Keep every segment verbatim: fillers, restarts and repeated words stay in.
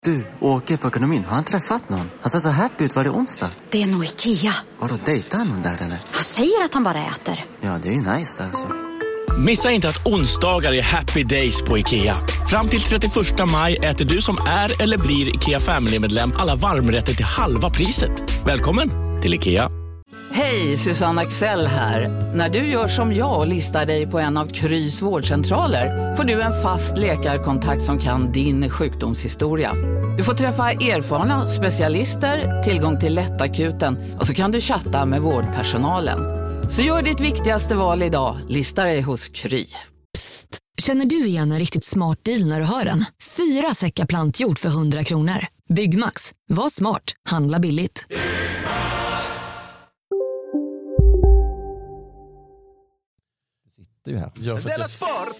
Du, åker på ekonomin. Har han träffat någon? Han ser så happy ut. Var det onsdag? Det är nog Ikea. Har du dejtat någon där eller? Han säger att han bara äter. Ja, det är ju nice alltså. Missa inte att onsdagar är happy days på Ikea. Fram till trettioförsta maj äter du som är eller blir Ikea Family-medlem alla varmrätter till halva priset. Välkommen till Ikea. Hej, Susanne Axel här. När du gör som jag och listar dig på en av Krys vårdcentraler får du en fast läkarkontakt som kan din sjukdomshistoria. Du får träffa erfarna specialister, tillgång till lättakuten och så kan du chatta med vårdpersonalen. Så gör ditt viktigaste val idag, lista dig hos Kry. Psst, känner du igen en riktigt smart deal när du hör den? Fyra säckar plantjord för hundra kronor. Byggmax, var smart, handla billigt. Du här. Ja, Della Sport!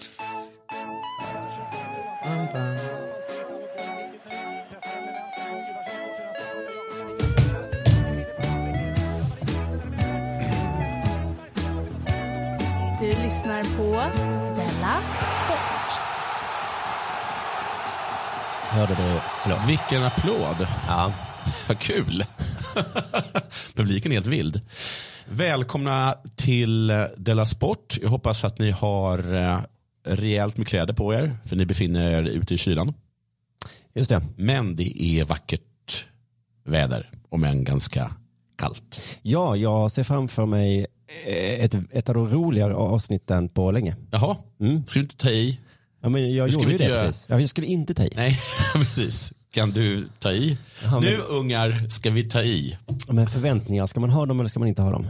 Du lyssnar på Della Sport. Hörde du? Förlåt. Vilken applåd. Ja. Vad kul. Publiken är helt vild. Välkomna till Della Sport. Jag hoppas att ni har rejält med kläder på er, för ni befinner er ute i kylan. Just det. Men det är vackert väder, om än ganska kallt. Ja, jag ser framför mig ett, ett av de roligare avsnitten på länge. Jaha, Mm. ska du inte ta i? Ja, men jag Det ska gjorde vi ju inte det göra. precis. Ja, jag skulle inte ta i. Nej, precis. Kan du ta i? Ja, men- Nu ungar ska vi ta i. Men förväntningar, ska man ha dem eller ska man inte ha dem?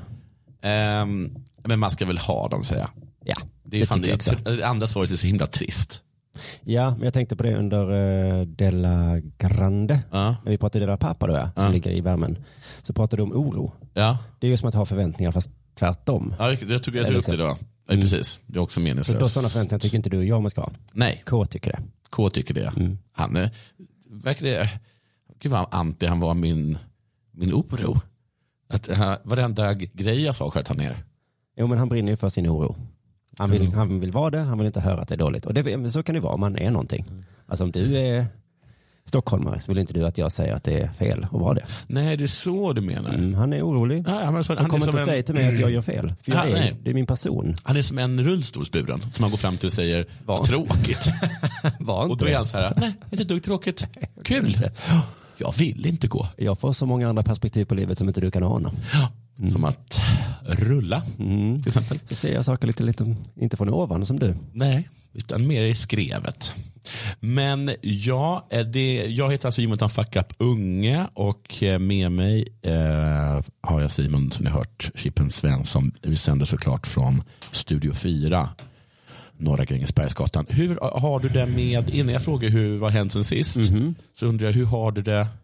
Ehm, men man ska väl ha dem, säger jag. Ja, Det är det fan tycker jag också. det, det andra svaret är så himla trist. Ja, men jag tänkte på det under uh, Della Grande. Ja. När vi pratade Della Pappa då, ja, som Ja. ligger i värmen. Så pratade du om oro. Ja, Det är ju som att ha förväntningar fast tvärtom. ja jag tog, jag tog upp liksom- det då. Ja, precis. Det är också Så då meningslöst. sådana förväntningar tycker inte du och jag man ska ha. Nej, K tycker det. K tycker det. Mm. Han är, verkar det, gud vad anti han var min, min oro. Att uh, varenda grej jag sa sköt han ner. Jo, men han brinner ju för sin oro. Han vill, mm. han vill vara det, han vill inte höra att det är dåligt. Och det, så kan det vara om man är någonting. Alltså om du är stockholmare så vill inte du att jag säger att det är fel att vara det. Nej, det är så du menar. Mm, han är orolig. Ja, men så, Han han, kommer är inte som att säga en, till mig att jag gör fel. För jag Ja, är, nej. det är min person. han är som en rullstolsburen som man går fram till och säger, Var. vad tråkigt. Var Och inte då är det. han så här, nej, inte ett dugg tråkigt. Kul. Jag vill inte gå. Jag får så många andra perspektiv på livet som inte du kan ana. Ja, som att rulla, Mm. till exempel. Så ser jag saker lite, lite inte från ovan som du. Nej, utan mer i skrevet. Men ja, det, jag heter alltså Jonathan Fuck Up Unge och med mig eh, har jag Simon, som ni har hört, Chippen Svensson. Vi sänder såklart från Studio fyra, Norra Grängesbergsgatan. Hur har du det med, innan jag frågar hur vad har hänt sen sist, Mhm. så undrar jag, hur har du det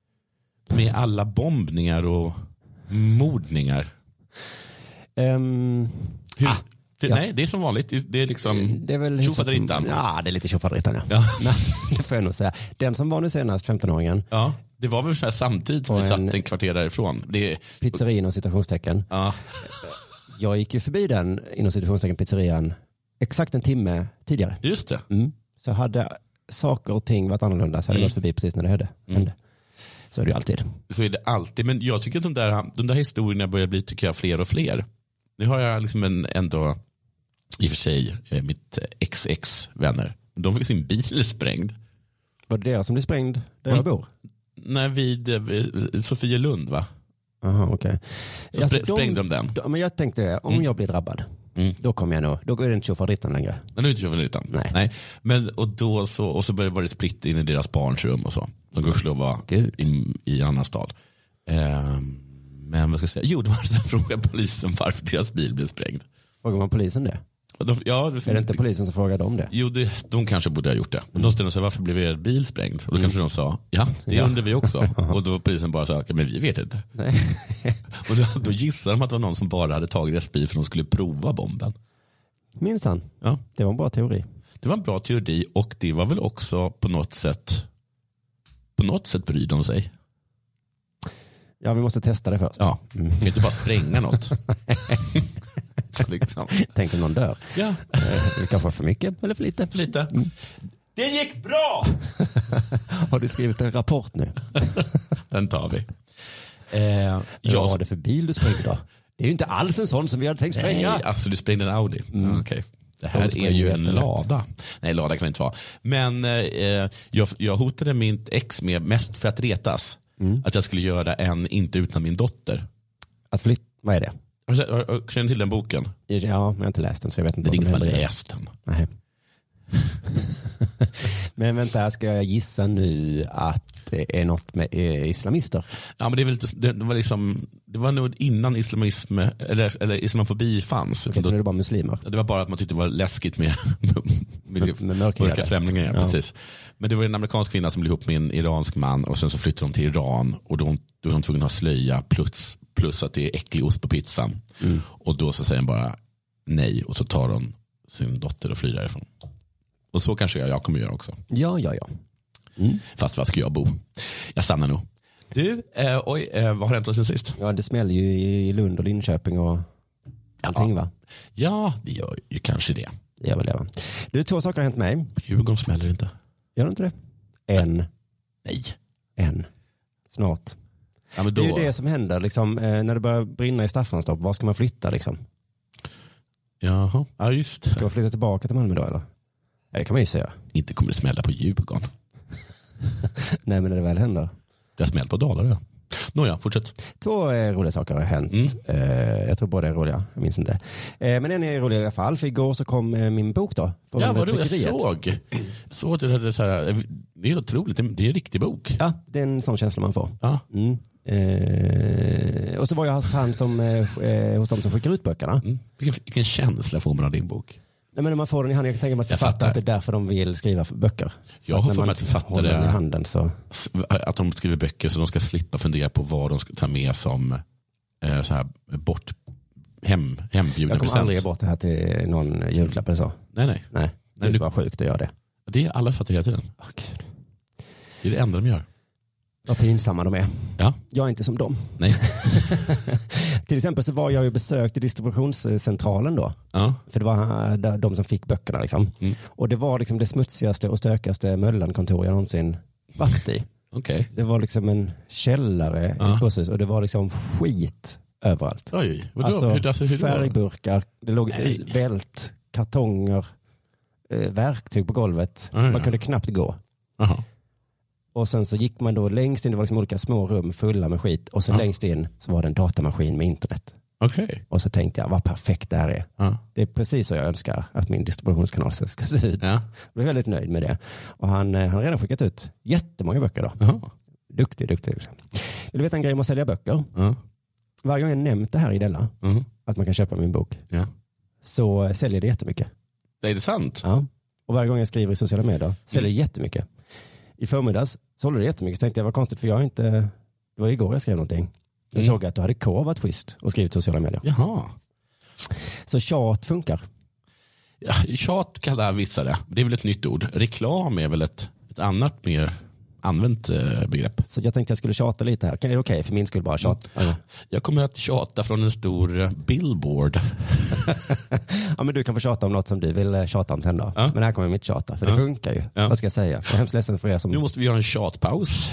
med alla bombningar och mordningar? Um, Hur, Ah, det, ja. Nej, det är som vanligt. Det, det är liksom det är väl tjofaderittan. Ja, det är lite tjofaderittan, ja. Ja. Nej, det får jag nog säga. Den som var nu senast, femtonåringen, Ja, det var väl så här samtidigt som Och vi en- satt en kvarter därifrån. Det, pizzeria inom citationstecken. ja, Jag gick ju förbi den inom citationstecken pizzerian exakt en timme tidigare. just det. Mm. Så hade saker och ting varit annorlunda så hade jag Mm. gått förbi precis när det hände. hände. Så är det ju alltid. Så är det alltid. Men jag tycker att de där, de där historierna börjar bli, tycker jag, fler och fler. Nu har jag liksom en, ändå, i och för sig, eh, mitt X X-vänner. De fick sin bil sprängd. Var det deras som blev sprängd där Mm. jag bor? Nej, vid, vid Sofielund, va? Aha, okej. Så Alltså, sprä- sprängde de den. de- Men jag tänkte det, om Mm. jag blir drabbad, Mm. då kommer jag nog, då är det inte tjofaderittan längre. Men nu är det tjofaderittan. Nej. Nej. Men, och, då så, och så började det splitt in i deras barns rum och så. De gudskelov var Gud. i, i en annan stad. Ehm, men vad ska jag säga? Jo, de hade så frågat polisen varför deras bil blev sprängd. Frågar man polisen det? De, ja, det, Är det inte polisen som frågar dem det? Jo, det, de kanske borde ha gjort det. Men de ställde sig, varför blev er bil sprängd? Och då kanske de sa, ja, det Ja. undrar vi också. Och då polisen bara sa, men vi vet inte. Nej. Och då, då gissade de att det var någon som bara hade tagit deras bil för att de skulle prova bomben. Minsann. Ja. Det var en bra teori. Det var en bra teori, och det var väl också på något sätt, på något sätt bryr de sig. Ja, vi måste testa det först. Ja, Mm. kan inte bara spränga något. liksom. Tänk om någon dör. Ja, Eh, Det kanske var för mycket eller för lite. lite. Det gick bra! Har du skrivit en rapport nu? Den tar vi. Eh, Jag... jag... Vad var det för bil du sprängde då? Det är ju inte alls en sån som vi hade tänkt spränga. Nej, alltså du sprängde en Audi. Mm. Ja, okay. Det här är ju en lada. Nej, lada kan det inte vara. Men eh, jag, jag hotade mitt ex med mest för att retas. Mm. Att jag skulle göra en Inte utan min dotter. Att flytta, vad är det? Känner du till den boken? Ja, men jag har inte läst den så jag vet inte. Det är ingen som har det. läst den. Nej. Men vänta, ska jag gissa nu att det är något med islamister? Ja, men det, är väl lite, det, det var liksom det var nog innan islamism eller, eller islamofobi fanns. Okay, så det är bara muslimer? Det var bara att man tyckte det var läskigt med, med, med mörka främlingar. Ja, ja. Precis. Men det var en amerikansk kvinna som blev ihop med en iransk man och sen så flyttade de till Iran och då, då var de tvungna att ha slöja plus, plus att det är äcklig ost på pizzan. Mm. Och då så säger de bara nej och så tar de sin dotter och flyr därifrån. Och så kanske jag, jag kommer göra också. Ja, ja, ja. Mm. Fast var ska jag bo? Jag stannar nog. Du, eh, oj, eh, vad har hänt sen sist? Ja, det smäller ju i Lund och Linköping och allting, ja. va? Ja, det gör ju kanske det. Det gör väl det, va? Du, två saker har hänt mig. Djurgården smäller inte. Gör det inte det? En. Nej. En. Snart. Ja, men då... Det är ju det som händer, liksom, eh, när det börjar brinna i Staffanstorp. Var ska man flytta, liksom? Jaha, ja just. Ska man flytta tillbaka till Malmö då, eller? Ja, det kan man ju säga. Inte kommer det smälla på Djurgården. Nej, men när det väl händer. Det har smällt på Dalarö. Nåja, fortsätt. Två eh, roliga saker har hänt. Mm. Eh, jag tror båda är roliga, jag minns inte. Eh, men en är rolig i alla fall, för igår så kom eh, min bok då. Ja, vad du, jag såg. Jag såg det, det, så här, det är otroligt, det är en riktig bok. Ja, det är en sån känsla man får. Ja. Mm. Eh, och så var jag hos han som, eh, hos de som skickar ut böckerna. Mm. Vilken, vilken känsla får man av din bok? Nej, men när man får den i handen, jag kan tänka mig att författare, att det är därför de vill skriva böcker. Jag har för mig att författare i handen, så. Att de skriver böcker så de ska slippa fundera på vad de ska ta med som eh, så här bort hem, hembjudna present. Jag kommer aldrig ge bort det här till någon julklapp eller så. Nej, nej. Nej, det är nej, bara du... sjukt att göra det. Det är alla fattar hela tiden. Åh, Gud. Det är det enda de gör. Vad pinsamma de är. Ja. Jag är inte som dem. Nej. Till exempel så var jag ju besökt i distributionscentralen då. Ja. För det var de som fick böckerna liksom. Mm. Och det var liksom det smutsigaste och stökigaste Möllan-kontor jag någonsin varit i. Okay. Det var liksom en källare ja. i Kossus och det var liksom skit överallt. Oj, vadå? Alltså, hur, alltså hur färgburkar, det låg vält, kartonger, eh, verktyg på golvet. Ja, ja. Man kunde knappt gå. Aha. Och sen så gick man då längst in, det var liksom olika små rum fulla med skit. Och så ja. längst in så var det en datamaskin med internet. Okay. Och så tänkte jag, vad perfekt det här är. Ja. Det är precis så jag önskar att min distributionskanal ska se ut. Ja. Jag blev väldigt nöjd med det. Och han, han har redan skickat ut jättemånga böcker då. Ja. Duktig, duktig. Vill du veta en grej om att sälja böcker? Ja. Varje gång jag nämnt det här i Della, mm. att man kan köpa min bok, ja. så säljer det jättemycket. Det är det sant? Ja. Och varje gång jag skriver i sociala medier säljer det mm. jättemycket. I förmiddags sålde det jättemycket. Så tänkte jag, vad konstigt, för jag har inte, det var igår jag skrev någonting. Jag mm. såg att du hade K varit schysst och skrivit sociala medier. Jaha. Så tjat funkar. Ja, tjat kallar vissa det. Det är väl ett nytt ord. Reklam är väl ett, ett annat mer använt eh, begrepp. Så jag tänkte jag skulle tjata lite här. Kan det okej okay? För min skull bara tjata? Mm. Jag kommer att tjata från en stor billboard. Ja, men du kan få tjata om något som du vill tjata om sen då. Ja. Men här kommer mitt tjata, för det ja. funkar ju. Ja. Vad ska jag säga? Jag är hemskt ledsen för er som... Nu måste vi göra en tjatpaus.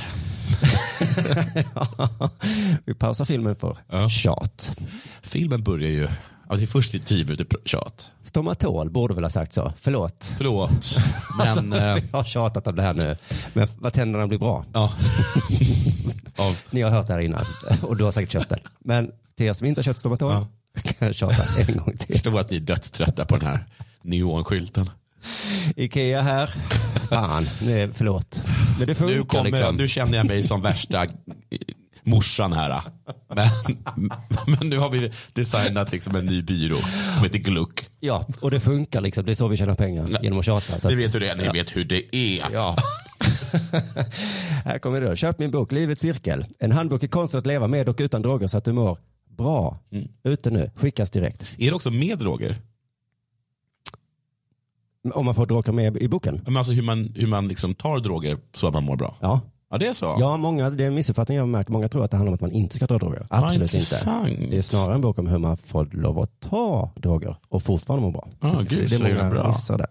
Ja. Vi pausar filmen för ja. tjat. Filmen börjar ju... Ja, det är först i tio minuter tjat. Stomatol borde väl ha sagt så. Förlåt. Förlåt. Men, alltså, jag har tjatat om det här nu. Men vad tänderna blir bra. Ja. Av. Ni har hört det här innan. Och du har säkert köpt det. Men till er som inte har köpt Stomatol ja. kan jag tjata en gång till. Jag förstår att ni är dödströtta på den här neonskylten. Ikea här. Fan, nej, förlåt. Men det funkar nu, kommer, liksom. Nu känner jag mig som värsta morsan här. Men, men nu har vi designat liksom en ny byrå som heter Gluck. Ja, och det funkar liksom. Det är så vi tjänar pengar ja. genom att tjata. Så ni att, vet hur det är. Ni ja. vet hur det är. Ja. Här kommer det då. Köp min bok Livets cirkel. En handbok i konsten att leva med och utan droger så att du mår bra. Mm. Ute nu. Skickas direkt. Är det också med droger? Om man får droger med i boken? Men alltså hur man, hur man liksom tar droger så att man mår bra? Ja. Ja, det är så. Ja, många, det är en missuppfattning jag har märkt. Många tror att det handlar om att man inte ska ta droger. Absolut ah, inte. Det är snarare en bok om hur man får lov att ta droger och fortfarande må bra. Ah, gud, det är många bra. missar där.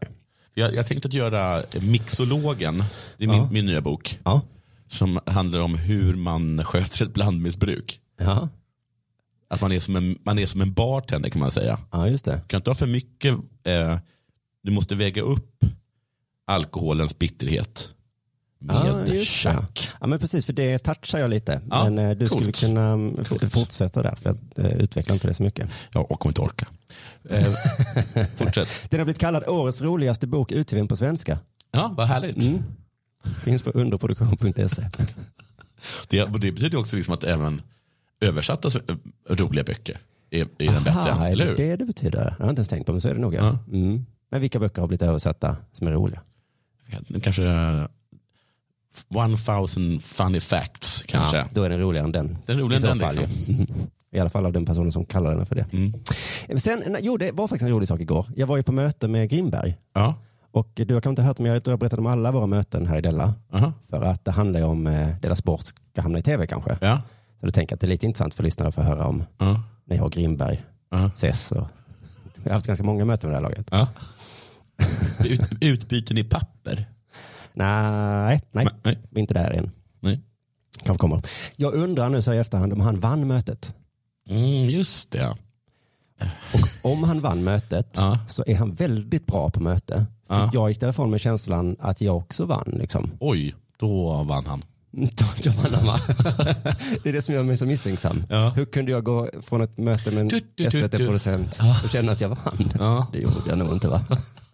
Jag, jag tänkte att göra Mixologen. Det är min, Ja. min nya bok. Ja. Som handlar om hur man sköter ett blandmissbruk. Ja. Att man är som en, man är som en bartender kan man säga. Ja, just det. Du kan inte ha för mycket. Eh, du måste väga upp alkoholens bitterhet med Ja, just tjack. Ja, men precis, för det touchar jag lite. Ja, men eh, du coolt. skulle kunna um, Coolt. fortsätta där, för att uh, utveckla inte det så mycket. Ja, och kommer inte orka. Eh, fortsätt. Den har blivit kallad årets roligaste bok utgiven på svenska. Ja, vad härligt. Mm. Finns på underproduktion punkt se. Det, det betyder också liksom att även översatta roliga böcker är, är den bättre. Aha, är Eller det hur? det det betyder? Jag har inte ens tänkt på, men så är det nog. Ja. Ja. Mm. Men vilka böcker har blivit översatta som är roliga? Kanske one thousand funny facts kanske. Ja, då är den roligare än den. Den är roligare I än så den fall, liksom. ju. I alla fall av den personen som kallar den för det. Mm. Sen, jo, det var faktiskt en rolig sak igår. Jag var ju på möte med Grimberg. Ja. Och du har kanske inte hört, men jag har berättat om alla våra möten här i Della. Aha. För att det handlar ju om eh, Della Sport ska hamna i tv kanske. Ja. Så du tänker att det är lite intressant för lyssnarna att få höra om Ja. när jag och Grimberg Ja. ses. Och jag har haft ganska många möten med det här laget. Ja. Ut, utbyten i papper. Nej, nej, Nej. vi är inte där än. Nej. Kanske kommer. Jag undrar nu så i efterhand om han vann mötet. Mm, just det. Och om han vann mötet Ja. så är han väldigt bra på möte. För Ja. jag gick därifrån med känslan att jag också vann. Liksom. Oj, då vann han. Då, då vann han, va? Det är det som gör mig så misstänksam. Ja. Hur kunde jag gå från ett möte med en Du, du, du, S V T-producent och känna att jag vann? Ja. Det gjorde jag nog inte, va?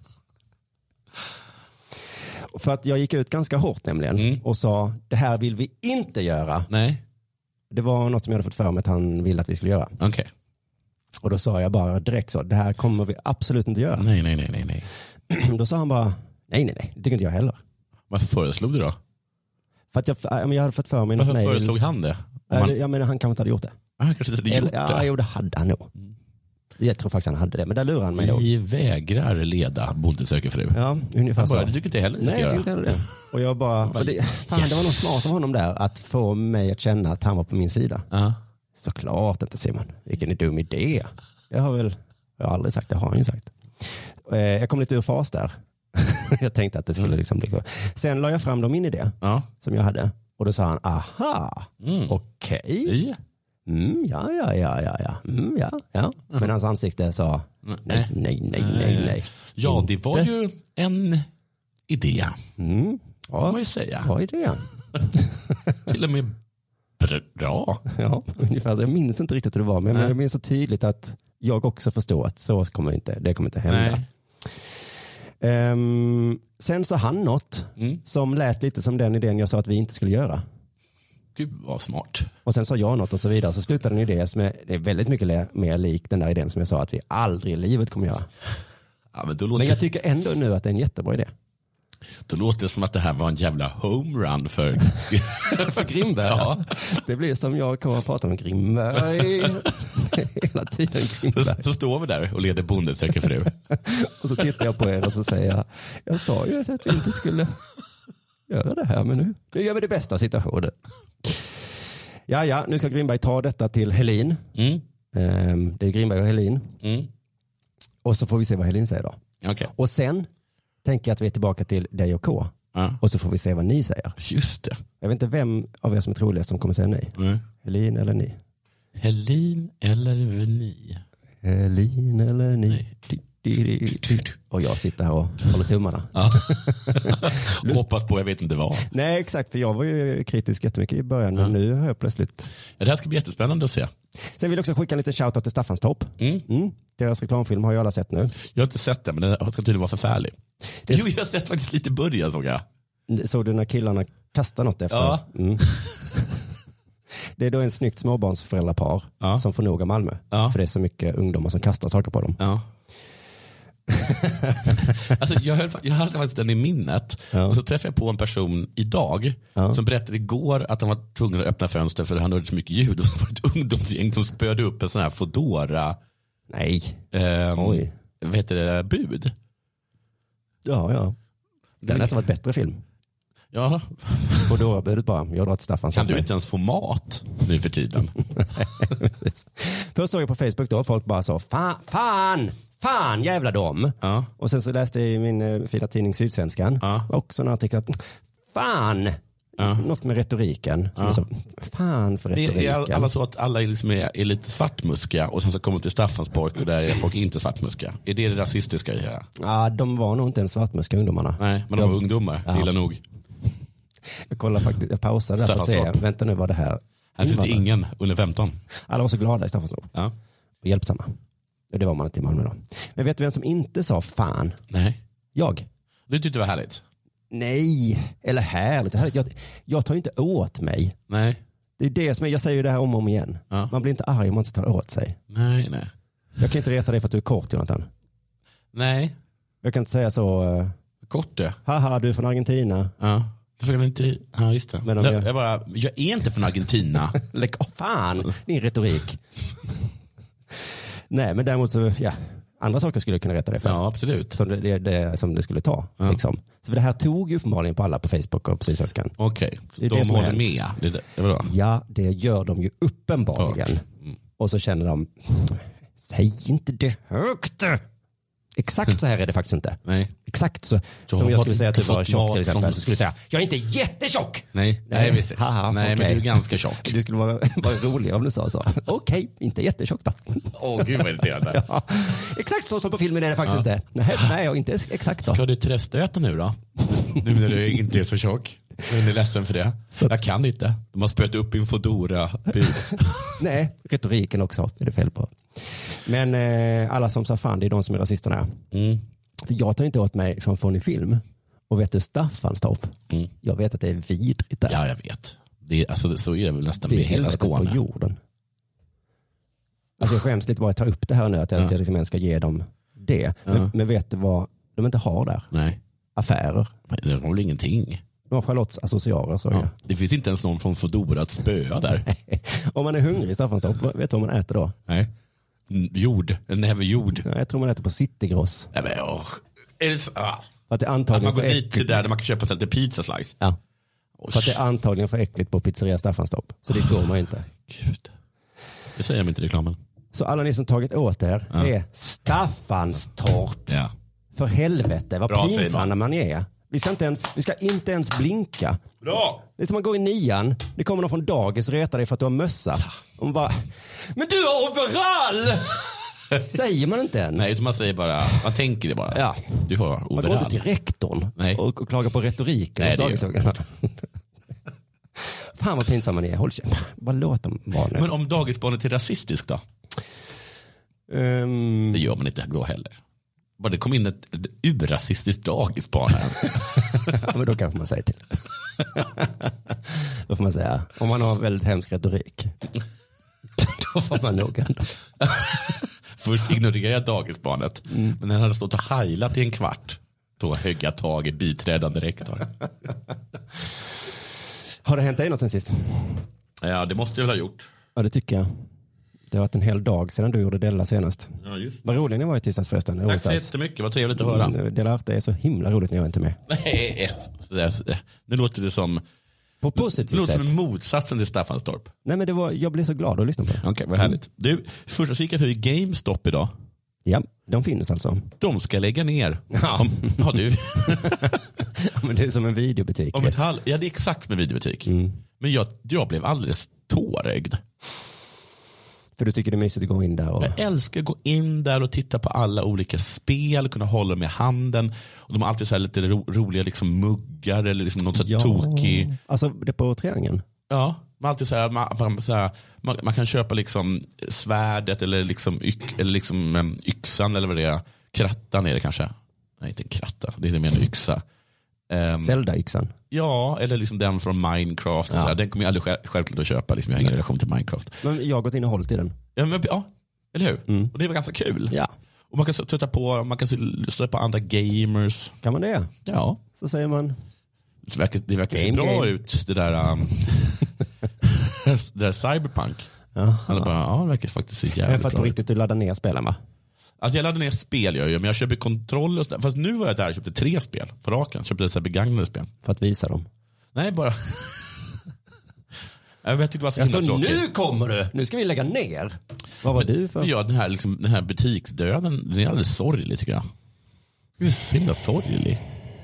För att jag gick ut ganska hårt nämligen Mm. och sa, det här vill vi inte göra. Nej, Det var något som jag hade fått för mig att han ville att vi skulle göra. okej. Och då sa jag bara direkt så, det här kommer vi absolut inte göra. Nej, nej, nej, nej, nej. Då sa han bara, nej, nej, nej, det tycker inte jag heller. Varför föreslog du då? För att jag, jag hade fått för mig något Varför mejl. föreslog han det? Om Ja, han, det- Jag menar, han kanske inte hade gjort det. han kanske inte hade gjort Eller, ja, det. jo, det hade han nog. Jag tror faktiskt han hade det, men där lurade han mig då. Vi vägrar leda Bonde söker fru. Ja, ungefär Han bara, så. du tycker inte heller Nej, jag tycker inte heller det. Och jag bara, och det, fan, Yes! det var nog smart av honom där att få mig att känna att han var på min sida. Ja. Såklart inte, Simon. Vilken dum idé. Jag har väl, jag har aldrig sagt det, har han ju sagt. Eh, Jag kom lite ur fas där. Jag tänkte att det skulle liksom bli kvar. Sen la jag fram då min idé Ja. som jag hade. Och då sa han, aha, Mm. okej. Ja. Mm, ja, ja, ja, ja, ja. Mm, ja, ja. Men hans ansikte sa, nej, nej, nej, nej, nej. Ja, det var Inte. ju en idé, Mm, får man ja, ju säga. vad är det? Till och med bra. Ja, ungefär så. Jag minns inte riktigt hur det var, men Nej. jag minns så tydligt att jag också förstår att så kommer inte, det kommer inte hända. Nej. Ehm, sen sa han något Mm. som lät lite som den idén jag sa att vi inte skulle göra. Gud vad smart. Och sen sa jag något och så vidare. Så slutade en idé som är, det är väldigt mycket le- mer lik den där idén som jag sa att vi aldrig i livet kommer göra. Ja, men då, låter, Men jag tycker ändå nu att det är en jättebra idé. då låter det som att det här var en jävla homerun för, För Grimberg. Ja. Det blir som jag kommer att prata om Grimberg. Hela tiden Grimberg. så, så står vi där och leder Bonde söker fru. Och så tittar jag på er och så säger jag, jag sa ju att vi inte skulle göra det här, men nu, nu gör vi det bästa av situationen. Ja, ja, nu ska Grimberg ta detta till Helin. Mm. Ehm, det är Grimberg och Helin. Mm. Och så får vi se vad Helin säger då. Okej. Och sen tänker jag att vi är tillbaka till dig och K. Ja. Och så får vi se vad ni säger. Just det. Jag vet inte vem av er som är troligast som kommer säga nej. Mm. Helin eller ni? Helin eller ni? Helin eller ni? Nej. Di, di, di, di. Och jag sitter här och håller tummarna. Ja. Och hoppas på jag vet inte vad. Nej, exakt, för jag var ju kritisk jättemycket i början, men Ja. nu har jag plötsligt... Ja, det här ska bli jättespännande att se. Sen vill jag också skicka en liten shoutout till Staffanstorp. Mm. Mm. Deras reklamfilm har ju alla sett nu. Jag har inte sett den, men den ska tydligen vara förfärlig. Det är- Jo, jag har sett faktiskt lite i början såg jag. Såg du när killarna kastar något efter? Ja. Mm. Det är då en snyggt småbarnsföräldrapar Ja. som får nog av Malmö. Ja. För det är så mycket ungdomar som kastar saker på dem. Ja. Alltså, jag, höll, jag hade faktiskt den i minnet. Ja. Och så träffade jag på en person idag Ja. som berättade igår att han var tvungen att öppna fönster för han hörde så mycket ljud. Och så var det ett ungdomsgäng som spöade upp en sån här Fodora Nej. ehm, Oj. vad heter det, bud. Ja, ja. Det har nästan varit bättre film. Ja, Foodora-budet bara. Jag drar till Staffanstorp. kan du inte ens få mat nu för tiden? Precis. Först såg jag på Facebook då, folk bara sa fan, fan, fan jävla dem. Ja. Och sen så läste jag i min eh, fina tidning Sydsvenskan Ja. också en artikel att fan, Ja. något med retoriken. Som Ja. är så, fan för Det retoriken. är alla så att alla är, liksom är, är lite svartmuskiga och sen så kommer till Staffansborg och där är folk inte svartmuskiga. Är det det rasistiska i det? Ja, de var nog inte ens svartmuska ungdomarna. Nej, men de var ungdomar. Ja. Illa nog. Jag kollar faktiskt, jag pausade där för att se, Staffanstorp. vänta nu var det här. Här finns det ingen under femton. Alla var så glada i Staffanstorp. Ja. Och hjälpsamma. Och det var man inte i Malmö då. Men vet du vem som inte sa fan? Nej. Jag. Du tyckte det var härligt? Nej, eller härligt. härligt. Jag, jag tar inte åt mig. Nej. Det är det som är, jag säger ju det här om och om igen. Ja. Man blir inte arg om man inte tar åt sig. Nej, nej. Jag kan inte reta dig för att du är kort, Jonathan. Nej. Jag kan inte säga så, uh, Kort det. haha, du är från Argentina. Ja. Du får inte... Ja, just det. Men om jag... jag- Jag, bara, jag är inte från Argentina. Lägg av, fan, din retorik. Nej, men däremot så, ja, andra saker skulle jag kunna rätta dig för. Ja, absolut. Som det, det, det, som det skulle ta. Ja. Liksom. Så för det här tog ju uppenbarligen på alla på Facebook och på Sydsvenskan. Okej, Det är de det som har håller hänt. med. Det är det. Det var bra. Ja, det gör de ju uppenbarligen. Klart. Mm. Och så känner de, säg inte det högt. Exakt så här är det faktiskt inte. Nej. Exakt så. Jag Som jag har skulle säga att du inte var fått tjock mat till exempel. som- Så skulle du säga, jag är inte jättetjock. Nej, nej, visst. Haha, Nej, men okej. du är ganska tjock. Det skulle vara, vara roligt om du sa så. Okej, inte jättetjock då. Åh, gud vad irriterande. Ja, exakt så som på filmen är det faktiskt inte. Nej, nej, inte exakt då. Ska du tröstöta nu då? Nu när du inte är så tjock. Men är ledsen för det. Jag kan inte. De har spöt upp in Foodora-bud. Nej, retoriken också är det fel på. Men eh, alla som sa fan, det är de som är rasisterna. Mm. För jag tar inte åt mig från Fonny Film. Och vet du, Staffanstorp? Mm. Jag vet att det är vidrigt där. Ja, jag vet. Det är, alltså, så är det väl nästan det är med hela helvetet på Skåne. jorden. Alltså jag skäms lite bara att ta upp det här nu. Att jag, Ja. att jag liksom ens ska ge dem det. Ja. Men, men vet du vad de inte har där? Nej, Affärer. men det har väl ingenting. De har Charlottes accessoarer. Så Ja. Det finns inte ens någon från Foodora att spöa där. Om man är hungrig i Staffanstorp, vad- vet du vad man äter då? Nej. Mm, Jord, en näve jord. Ja, jag tror man äter på Citygross. Nej, men, åh. Är det så? Ah. För att det är Att antagligen man går för dit till äckligt. där, där man kan köpa sig lite pizza slice. Ja. Oj, För att det är antagligen för äckligt på pizzeria Staffanstorp. Så det går man ju inte. Gud. Det säger de inte i reklamen. Så alla ni som tagit åt er, Ja. det är Staffanstorp. Ja. För helvete, vad Bra, säger pinsamma man. man är. Vi ska, inte ens, vi ska inte ens blinka. Bra! Det är som att gå i nian. Det kommer någon från dagis och retar dig för att du har mössa. Och man bara, men du har overall! Säger man inte ens. Nej, utan man säger bara, man tänker det bara. Ja. Du har Man går overall. inte till rektorn Nej. och, och klagar på retoriken. Nej, hos det gör dagisuggarna. Fan vad pinsamma ni är. Håll käft. Bara låt dem vara nu. Men om dagisbarnet är rasistiskt då? Ehm, Det gör man inte då heller. Bara det kom in ett, ett urrasistiskt dagisbarn här. ja, men då kanske man säger till. Då får man säga, om man har väldigt hemsk retorik. Då får man nog ändå. Först ignorerade jag dagisbarnet. Mm. Men när han hade stått och heilat i en kvart, då högg jag tag i biträdande rektor. Har det hänt dig något sen sist? Ja, det måste jag väl ha gjort. Ja, det tycker jag. Det har varit en hel dag sedan du gjorde Della senast. Ja, just. Vad rolig ni var i tisdags förresten. Tack så jättemycket, vad trevligt att höra. Mm, Della Arte är så himla roligt när jag inte är med. Nej, nu låter det som, På det positivt låter sätt. som motsatsen till Staffanstorp. Nej, men det var, jag blev så glad att lyssna på det. Okej, okay, vad härligt. Du, första kikar för GameStop idag. Ja, de finns alltså. De ska lägga ner. Ja. Om, ja, du. Ja, men det är som en videobutik. Om ett halv, ja, det är exakt som en videobutik. Mm. Men jag, jag blev alldeles tårögd. För du tycker det är mysigt att gå in där och... Jag älskar att gå in där och titta på alla olika spel, kunna hålla dem i handen. Och de har alltid så här lite ro, roliga liksom muggar eller liksom något så här tokig. Alltså det på Triangeln. Ja, man, alltid så här, man, man, så här, man, man kan köpa liksom svärdet eller liksom, yx, eller liksom um, yxan eller vad det är. Krattan är det kanske. Nej, inte en kratta, det är mer en yxa. Um, Zelda-yxan. ja, eller liksom den från Minecraft. Och Ja. så här. Den kommer jag aldrig själv, självklart att köpa. Liksom, jag har ingen relation till Minecraft. Men jag har gått in och hållit i den. Ja, men, ja eller hur? Mm. Och det var ganska kul. Ja, Och man kan stöta på, man kan stöta på andra gamers. kan man det? Ja, Så säger man. det verkar, det verkar se Game, bra game. ut det där, um, det där Cyberpunk. Ja. Eller bara, ja, det verkar faktiskt se Men jävligt för att bra på ut. riktigt du laddar ner spelen, va? Alltså jag laddar ner spel jag gör, men jag köper kontroller och sådär. Fast nu var jag där och köpte tre spel på raken. Köpte så här begagnade spel. För att visa dem. Nej, bara... Jag tyckte det var så himla Alltså tråkigt. nu kommer du! Nu ska vi lägga ner. Vad var du för? Ja, den här, liksom, den här butiksdöden, den är alldeles sorglig tycker jag. Den är så himla sorglig.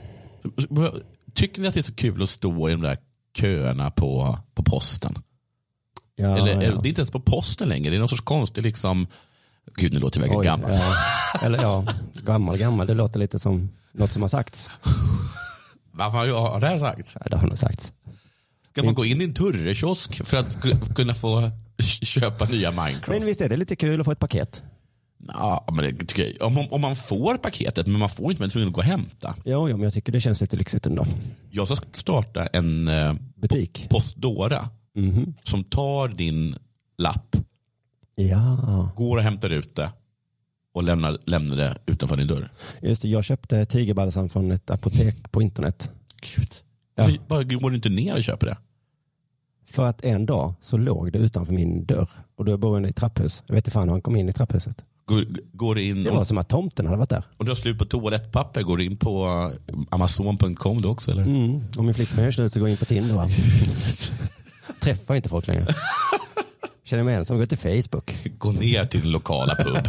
Tycker ni att det är så kul att stå i de där köerna på, på posten? Ja, Eller ja. det är inte ens på posten längre. Det är någon sorts konstig liksom... Gud, nu låter jag verkligen gammal. Ja. Eller ja, gammal, gammal. Det låter lite som något som har sagts. Varför har det här sagts? Ja, det har nog sagts. Ska man gå in i en turrekiosk för att kunna få köpa nya Minecraft? Men visst är det lite kul att få ett paket? Ja, men det tycker jag. Om, om man får paketet, men man får inte, man är tvungen att gå och hämta. Jo, jo, men jag tycker det känns lite lyxigt ändå. Jag ska starta en eh, butik. Postdora Mm-hmm. som tar din lapp, Ja. går och hämtar ut det och lämnar, lämnar det utanför din dörr. Just det, jag köpte tigerbalsam från ett apotek på internet. Gud. Ja. Varför bara går du inte ner och köper det? För att en dag så låg det utanför min dörr. Och då bor jag i trapphus. Jag vet inte fan hur han kom in i trapphuset. Går, går du in Det och, var som att tomten hade varit där. och du har slut på toalettpapper, går du in på amazon punkt com då också eller? Mm. Om min flickvän gör slut så går jag in på Tinder, va? Träffar inte folk längre. Känner mig ensam, går till Facebook. Gå ner till den lokala pub.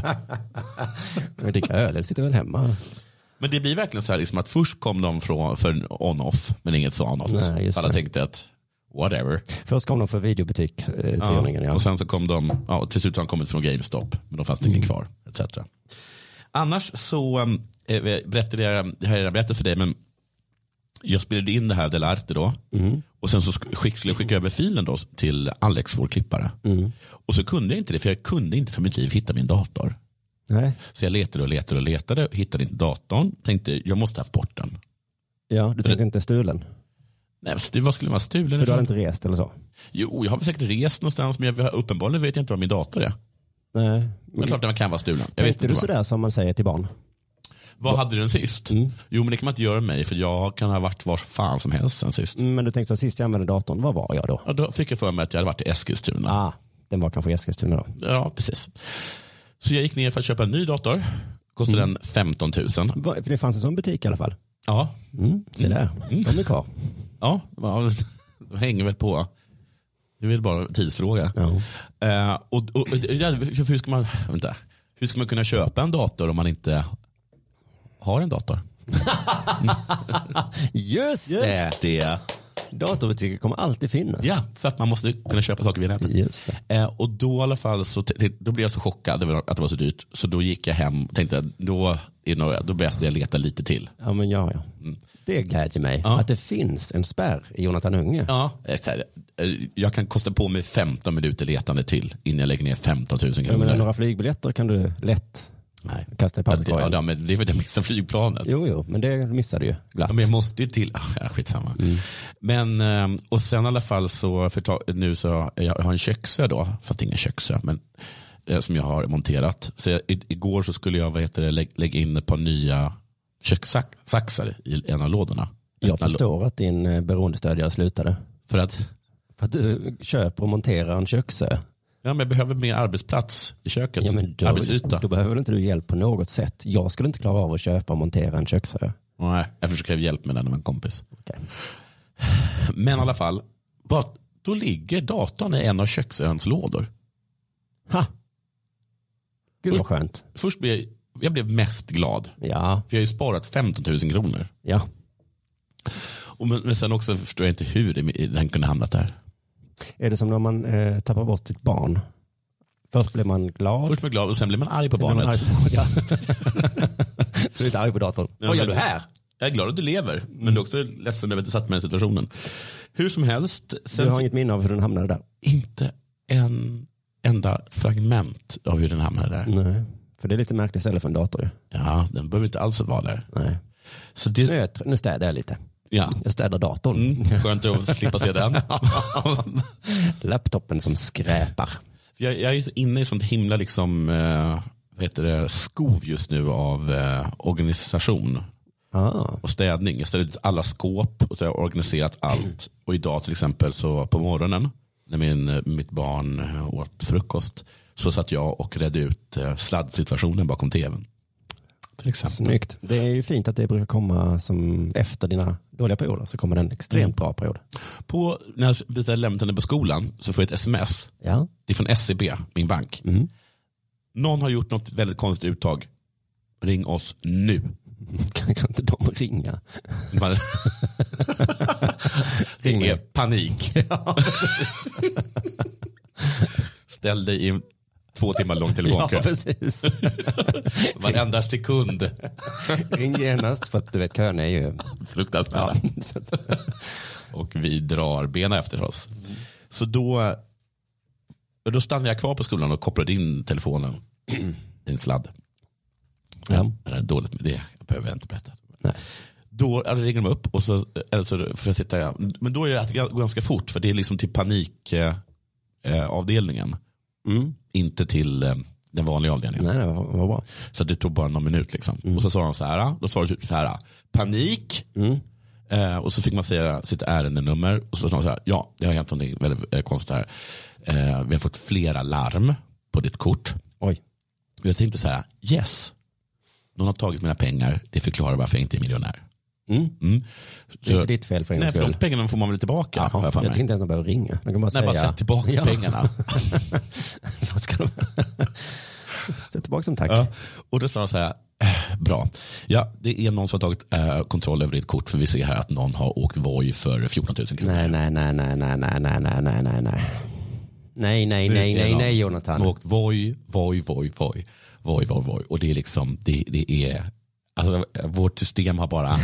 Jag dricker öl, eller sitter väl hemma. Men det blir verkligen så här liksom att först kom de från, för on-off, men inget sa något. Nej, just Alla det. tänkte att whatever. Först kom de för videobutik-turningen. Ja, Ja. och sen så kom de, ja, till slut har de kommit från GameStop, men de fanns det ingen kvar, et cetera. Annars så äh, berättade jag, det här är berättat för dig, men jag spelade in det här Del Arte då. Mm. Och sen så skick, skulle jag skicka över filen då till Alex, vår klippare. Mm. Och så kunde jag inte det, för jag kunde inte för mitt liv hitta min dator. Nej. Så jag letade och letade och letade, hittade inte datorn. Tänkte, jag måste ha haft bort den. Ja, du tänkte inte stulen? Nej, stu, vad skulle man stulen För du ifrån? hade inte rest eller så? Jo, jag har säkert rest någonstans, men jag, uppenbarligen vet jag inte vad min dator är. Nej. Men klart att man kan vara stulen. Jag Tänkte du sådär som man säger till barn? Vad hade du den sist? Mm. Jo, men det kan man inte göra med mig, för jag kan ha varit var fan som helst sen sist. Mm, men du tänkte så sist jag använde datorn, vad var jag då? Ja, då fick jag för mig att jag hade varit i Eskilstuna. Ah, den var kanske i Eskilstuna då. Ja, precis. Så jag gick ner för att köpa en ny dator. Kostade mm. den femton tusen. Va, för det fanns en sån butik i alla fall? Ja. Mm, se där, Mm. de är kvar. Ja, de hänger väl på. Det är väl bara tidsfråga. Ja. Uh, och, och, ja, hur, ska man, vänta, hur ska man kunna köpa en dator om man inte har en dator? Just Just det! det. Datorbutiker kommer alltid finnas. Ja, för att man måste kunna köpa saker via nätet. Just det. Eh, och då i alla fall så t- då blev jag så chockad över att det var så dyrt. Så då gick jag hem och tänkte att då, är några, då bäst jag leta lite till. Ja, men ja, ja. Mm. Det glädjer mig Ja. att det finns en spärr i Jonathan Unge. Ja, jag kan kosta på mig femton minuter letande till innan jag lägger ner femton tusen Jag kronor. menar, några flygbiljetter kan du lätt Nej. kasta i papperskorgen. Ja, men det är för att jag missade flygplanet. Jo, jo, men det missade du ju glatt. Ja, men jag måste ju till, ja, skitsamma. Mm. Men, eh, och sen i alla fall så, för ta, nu så, jag har en köksö då, fast ingen köksö, men eh, som jag har monterat. Så jag, i, igår så skulle jag, vad heter det, lä, lägga in ett par nya kökssaxar i en av lådorna. Jag förstår att din eh, beroendestödjare slutade. För att? För att du köper och monterar en köksö. Ja, men jag behöver mer arbetsplats i köket. Ja, men då, Arbetsyta. då behöver inte du hjälp på något sätt. Jag skulle inte klara av att köpa och montera en köksö. Nej, jag försöker ha hjälp med den med en kompis. Okay. Men i alla fall, bara, då ligger datorn i en av köksöns lådor. Ha! Gud vad Först- skönt. Först blev jag, jag blev mest glad. Ja, För jag har ju sparat femton tusen kronor. ja. Och men, men sen också förstår jag inte hur det, den kunde hamnat där. Är det som när man eh, tappar bort sitt barn? Först blir man glad. Först blev jag glad och sen blev man arg på Sen blir man barnet. arg på- ja. Du är inte arg på datorn. Ja, Vad gör men- du här? Jag är glad att du lever, men du är också ledsen över att du satt med i situationen. Hur som helst, sen Du har inget minne av hur den hamnade där? inte en enda fragment av hur den hamnade där. Nej, för det är lite märkligt ställe för en dator ju. Ja, den behöver inte alls vara där. Nej. Så det, Nu, är jag, tr- nu städar jag lite. ja. Jag städar datorn. Mm, skönt att slippa se den. Laptopen som skräpar. jag, jag är så inne i sånt himla liksom, eh, vad heter det, skov just nu av eh, organisation Ah. och städning. Jag ställer ut alla skåp och så har jag organiserat allt. Och idag till exempel så på morgonen när min, mitt barn eh, åt frukost så satt jag och redde ut eh, sladdsituationen bakom tvn. Till exempel. Snyggt. Det är ju fint att det brukar komma som efter dina dåliga perioder så kommer det en extremt bra period. På, när jag beställer lämnar henne på skolan så får jag ett sms. Ja. Det är från S E B, min bank. Mm. Någon har gjort något väldigt konstigt uttag. Ring oss nu. Kan inte de ringa? Man... det är panik. Ja. Ställ dig i en två timmar lång telefonkö. Ja, precis. Varenda sekund. Ring genast, för att du vet, kön är ju fruktansvärda. Ja. Och vi drar benen efter oss. Så då, då stannade jag kvar på skolan och kopplade in telefonen i en sladd. Ja. Det är dåligt med det. Jag behöver inte berätta. Nej. Då ringer de upp och så, alltså, för att sitta, men då är det ganska fort, för det är liksom till panikavdelningen. Eh, mm. Inte till eh, den vanliga avdelningen. Nej, det var, var bra. Så det tog bara någon minut liksom. Mm. Och så sa de så här, då sa de typ så här, panik. Mm. Eh, och så fick man säga sitt ärendenummer. Och så sa de så här, ja, det har hänt någonting väldigt eh, konstigt här. Eh, vi har fått flera larm på ditt kort. Oj. Och jag tänkte så här, yes. Någon har tagit mina pengar. Det förklarar varför jag inte är miljonär. Mm. Mm. Det är inte ditt fel för en nej, skull. för de pengarna får man väl tillbaka. Jaha, jag, jag tycker inte ens de behöver ringa. De kan bara nej, säga. bara sätt tillbaka ja. pengarna. Vad ska de? Sätt tillbaka dem, tack. Ja. Och då sa de så här, äh, bra. Ja, det är någon som har tagit äh, kontroll över ditt kort, för vi ser här att någon har åkt Voi för fjorton tusen kronor. Nej, nej, nej, nej, nej, nej, nej, nej, nej, nej, nej. Nej, nej, nej, nej, nej, Jonathan. Som har åkt Voi, Voi, Voi, Voi, Voi, Voi, Voi. Och det är liksom, det, det är... Alltså, vårt system har bara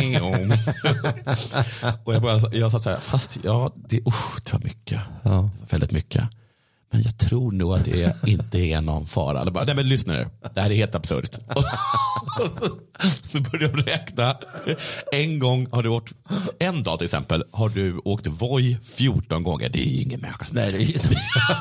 och jag bara jag sa så här, fast ja, det, uh, det var mycket. Ja. Väldigt mycket. Men jag tror nog att det inte är någon fara. Bara, nej men lyssna nu, det här är helt absurt. Och så, så började de räkna. En gång har du åkt, en dag till exempel, har du åkt Voi fjorton gånger. Det är ingen människa som är det.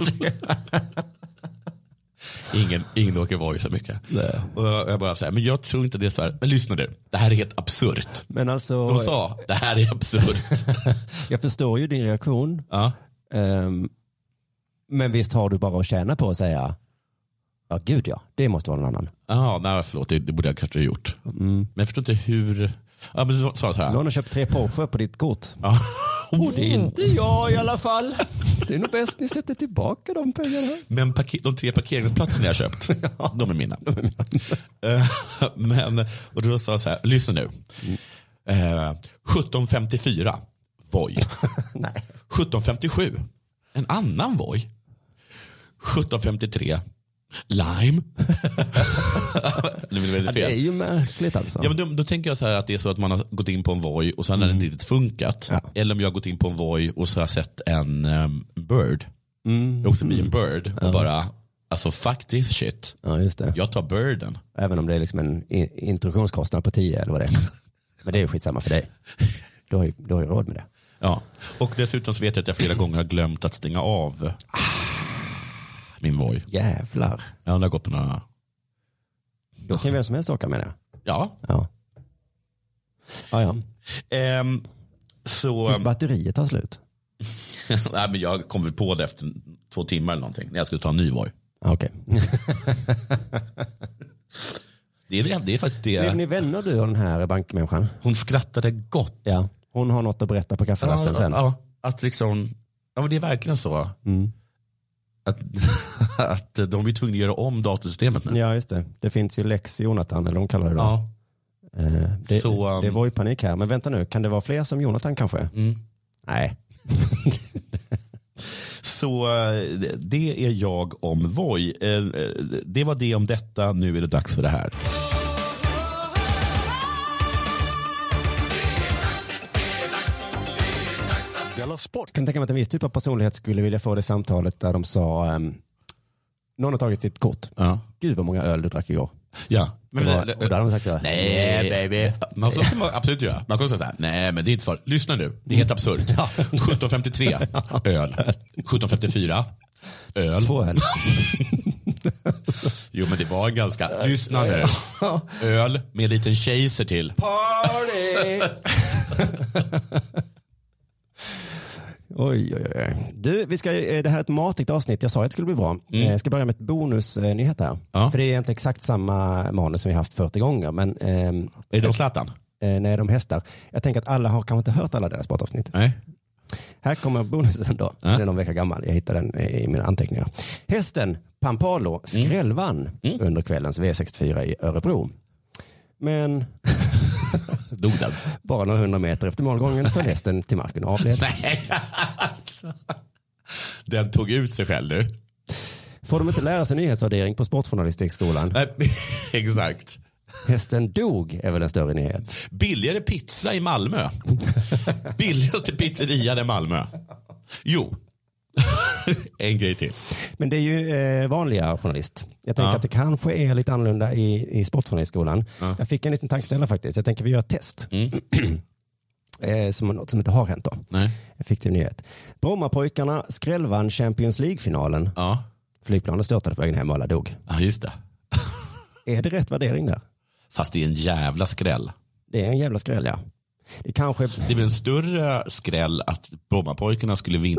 Ingen, ingen åker Voi så mycket. Nej. Och jag bara säger, men jag tror inte det är så här. Men lyssna nu, det här är helt absurt. Men alltså, de sa, det här är absurt. Jag förstår ju din reaktion. Ja. Um, men visst har du bara att tjäna på att säga, ja gud ja, det måste vara någon annan. Ja, nej förlåt, det, det borde jag kanske ha gjort. Mm. Men jag förstår inte hur... Ja, men så, så här. Någon har köpt tre Porsche på ditt kort. Ja. Och det är inte jag i alla fall. Det är nog bäst ni sätter tillbaka de pengarna. Men parker- de tre parkeringsplatserna jag köpt, ja. de är mina. De är mina. Men, och då sa jag så här, lyssna nu. Mm. Eh, sjutton femtiofyra Voi. Nej. sjutton femtiosju en annan Voi. sjutton femtiotre Lime. det, är ja, det är ju märkligt alltså. Ja, men då, då tänker jag så här att det är så att man har gått in på en Voi och sen har mm. den inte riktigt funkat. Ja. Eller om jag har gått in på en Voi och så har jag sett en um, Bird. Mm. Jag också blir en Bird och ja. bara, alltså fuck this shit. Ja, just det. Jag tar Birden. Även om det är liksom en introduktionskostnad på tio eller vad det är. Men det är ju skitsamma för dig. Du har ju, du har ju råd med det. Ja, och dessutom så vet jag att jag flera gånger har glömt att stänga av min Voi. Jävlar. Ja, den har gått på några... Då kan vem som helst åka med det. Ja. Ja, ja. ja. Ehm, så... Tills batteriet tar slut. Nej, men jag kom väl på det efter två timmar eller någonting. När jag skulle ta en ny Voi. Okej. Okay. det, är det, det är faktiskt det. Är ni vänner du och den här bankmänniskan? Hon skrattade gott. Ja. Hon har något att berätta på kafferasten ja, sen. Ja, att liksom... Ja, men det är verkligen så. Mm. Att, att de är tvungna att göra om datorsystemet nu. Ja, just det. Det finns ju Lex Jonathan, eller de kallar det då. Ja. Uh, det, så, um... det var ju panik här. Men vänta nu, kan det vara fler som Jonathan kanske? Mm. Nej. Så det är jag om Voi. Det var det om detta. Nu är det dags för det här. Jag kan tänka mig att en viss typ av personlighet skulle vilja få det samtalet där de sa um, någon har tagit ditt kort. Ja. Gud vad många öl du drack igår. Ja. Men, var, och där har de sagt så, nej baby. Man så kan man absolut göra. Man kan säga så här, nej men det är inte så. Lyssna nu, det är helt absurt. Ja. sjutton femtiotre öl. sjutton femtiofyra öl. Två öl. Jo men det var ganska, lyssna nu. Öl med en liten chaser till. Party! Oj, oj, oj. Du, vi ska, det här är ett matigt avsnitt. Jag sa att det skulle bli bra. Mm. Jag ska börja med ett bonusnyhet här. Ja. För det är egentligen exakt samma manus som vi har haft fyrtio gånger. Men, ehm, är det Zlatan? Eh, nej, de hästar. Jag tänker att alla har kanske inte hört alla deras sportavsnitt. Nej. Här kommer bonusen då. Ja. Den är någon vecka gammal. Jag hittade den i mina anteckningar. Hästen Pampalo skrällvann mm. under kvällens V sextiofyra i Örebro. Men dog den. Bara några hundra meter efter målgången föll hästen till marken och avled. Nej. Den tog ut sig själv nu. Får de inte lära sig nyhetsvärdering på Sportjournalistikskolan? Nej, exakt. Hästen dog är väl en större nyhet. Billigare pizza i Malmö. Billigaste pizzerian i Malmö. Jo. En grej till. Men det är ju eh, vanliga journalist. Jag tänker ja. att det kanske är lite annorlunda i, i Sportjournalistskolan. Ja. Jag fick en liten tankeställare faktiskt. Jag tänker vi gör ett test. Mm. eh, som något som inte har hänt då. Nej. En fiktiv nyhet. Brommapojkarna skrällvann Champions League-finalen. Ja. Flygplanet störtade på vägen hem och alla dog. Ja, just det. Är det rätt värdering där? Fast det är en jävla skräll. Det är en jävla skräll, ja. Det, kanske... det är väl en större skräll att Brommapojkarna skulle vinna.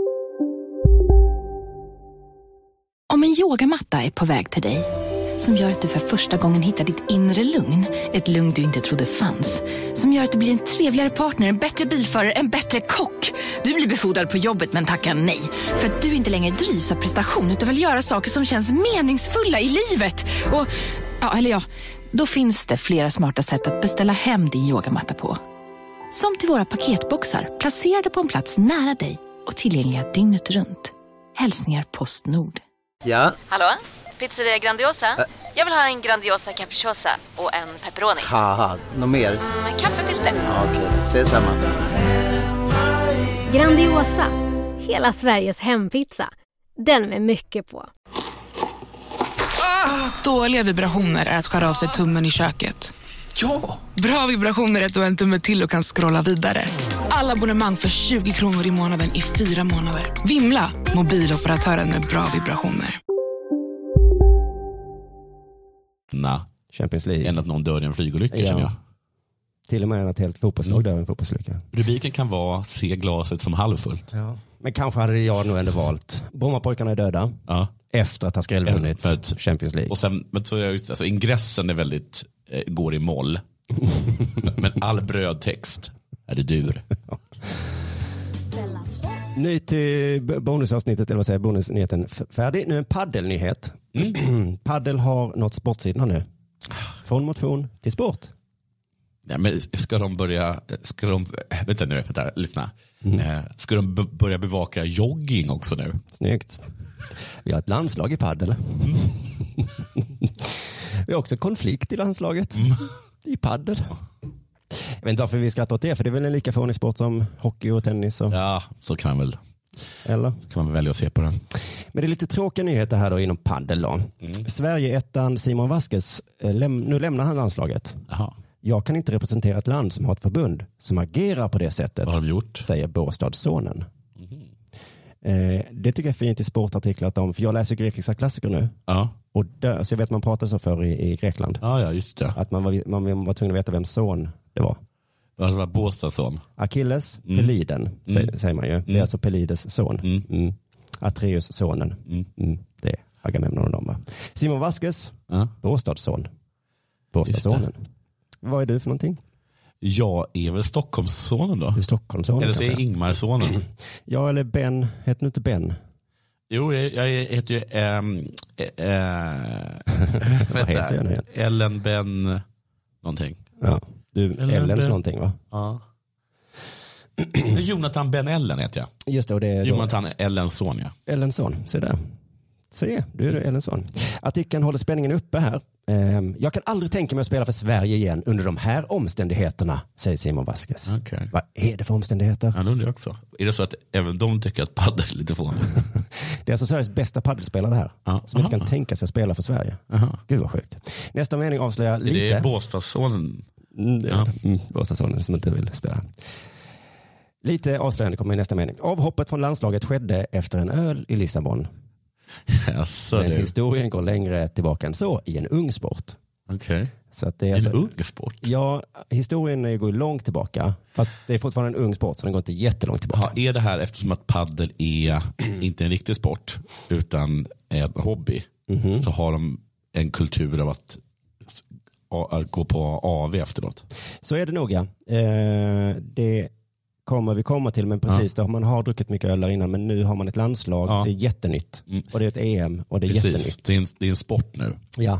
Om en yogamatta är på väg till dig, som gör att du för första gången hittar ditt inre lugn, ett lugn du inte trodde fanns, som gör att du blir en trevligare partner, en bättre bilförare, en bättre kock. Du blir befordrad på jobbet men tackar nej, för att du inte längre drivs av prestation utan vill göra saker som känns meningsfulla i livet. Och, ja, eller ja, då finns det flera smarta sätt att beställa hem din yogamatta på. Som till våra paketboxar, placerade på en plats nära dig och tillgängliga dygnet runt. Hälsningar Postnord. Ja? Hallå? Pizzeria Grandiosa? Ä- Jag vill ha en Grandiosa capriciosa och en pepperoni. Haha, något mer? Mm, kaffefilter. Ja, okej, okay. Ses samma. Grandiosa, hela Sveriges hempizza. Den med mycket på. Ah, dåliga vibrationer är att skära av sig tummen i köket. Ja! Bra vibrationer är att du har en tumme till och kan scrolla vidare. Alla abonnemang för tjugo kronor i månaden i fyra månader. Vimla, mobiloperatören med bra vibrationer. Nej, Champions League. Än att någon dör i en flygolycka, ja. känner jag. Till och med att helt fotbollslag dör i en fotbollslycka. Rubriken kan vara se glaset som halvfullt. Ja. Men kanske hade jag nog ändå valt Brommapojkarna är döda. Ja. Efter att ha skrällvunnit ja, Champions League. Och sen, men så är just, alltså, ingressen är väldigt, eh, går i moll. Men all brödtext är det dur. Ja. Ny till bonusavsnittet, eller vad säger bonusnyheten färdig. Nu en paddelnyhet. Mm. Paddel har nått sportsidorna nu. Från motion till sport. Ja, men ska de börja, ska de, vänta nu, vänta, lyssna. Mm. Eh, ska de b- börja bevaka jogging också nu? Snyggt. Vi har ett landslag i paddel. Mm. Vi har också konflikt i landslaget. Mm. I paddel. Jag vet inte varför vi skrattar åt det, för det är väl en lika fånig sport som hockey och tennis. Och... Ja, så kan man väl. Eller? Kan man väl välja att se på den. Men det är lite tråkiga nyheter här då inom paddel då. Mm. Sverige-ettan Simon Vasquez, läm- nu lämnar han landslaget. Jaha. Jag kan inte representera ett land som har ett förbund som agerar på det sättet. Vad har de gjort? Säger Båstadssonen. Mm. Eh, det tycker jag är fint i sportartiklar att om, för jag läser grekiska klassiker nu. Ja. Och där, så jag vet att man pratade så för i, i Grekland. Ja, ja, just det. Att man var, man var tvungen att veta vem son det var. Det var Båstadsson. Achilles, mm. Peliden, mm. Säger, säger man ju. Det är mm. alltså Pelides son. Mm. Mm. Atreus sonen. Mm. Mm. Det är Agamemnon och dem, va? Simon Vasquez, ja. Båstadsson. Båstadssonen. Vad är du för någonting? Jag är väl Stockholmssonen då. Du är Stockholmssonen. Eller så är Ingmarsonen. Ja, eller Ben. Heter du inte Ben? Jo, jag, jag heter ju ähm, äh, vad heter jag nu igen? Ellen Ben någonting. Ja, du Ellen Ellens ben... någonting, va? Ja. Jonathan Ben Ellen heter jag. Just det, och det är Jonathan då... Ellens son, ja. Ellens son, se där. Se, du är Ellens son. Artikeln håller spänningen uppe här. Jag kan aldrig tänka mig att spela för Sverige igen under de här omständigheterna, säger Simon Vasquez. Okay. Vad är det för omständigheter? Han undrar också. Är det så att även de tycker att paddel är lite fånigt? Det är alltså Sveriges bästa paddelspelare här. Ja. Som inte kan tänka sig att spela för Sverige. Aha. Gud vad sjukt. Nästa mening avslöjar lite. Det är Båstadssonen. Mm, det är ja. mm, Båstadssonen som inte vill spela. Lite avslöjande kommer i nästa mening. Avhoppet från landslaget skedde efter en öl i Lissabon. Alltså, men det... historien går längre tillbaka än så i en ung sport. Okej. Okay. Så att det är en alltså, ung sport? Ja, historien går långt tillbaka. Fast det är fortfarande en ung sport så den går inte jättelångt tillbaka. Ja, är det här eftersom att paddel är inte en riktig sport utan en hobby, mm-hmm. så har de en kultur av att, att gå på A V efteråt? Så är det nog, ja. Eh, det kommer vi komma till, men precis, ja. Där man har druckit mycket öl innan, men nu har man ett landslag, ja. Det är jättenytt. Mm. Och det är ett E M och det är precis. Jättenytt. Det är, en, det är en sport nu. Ja.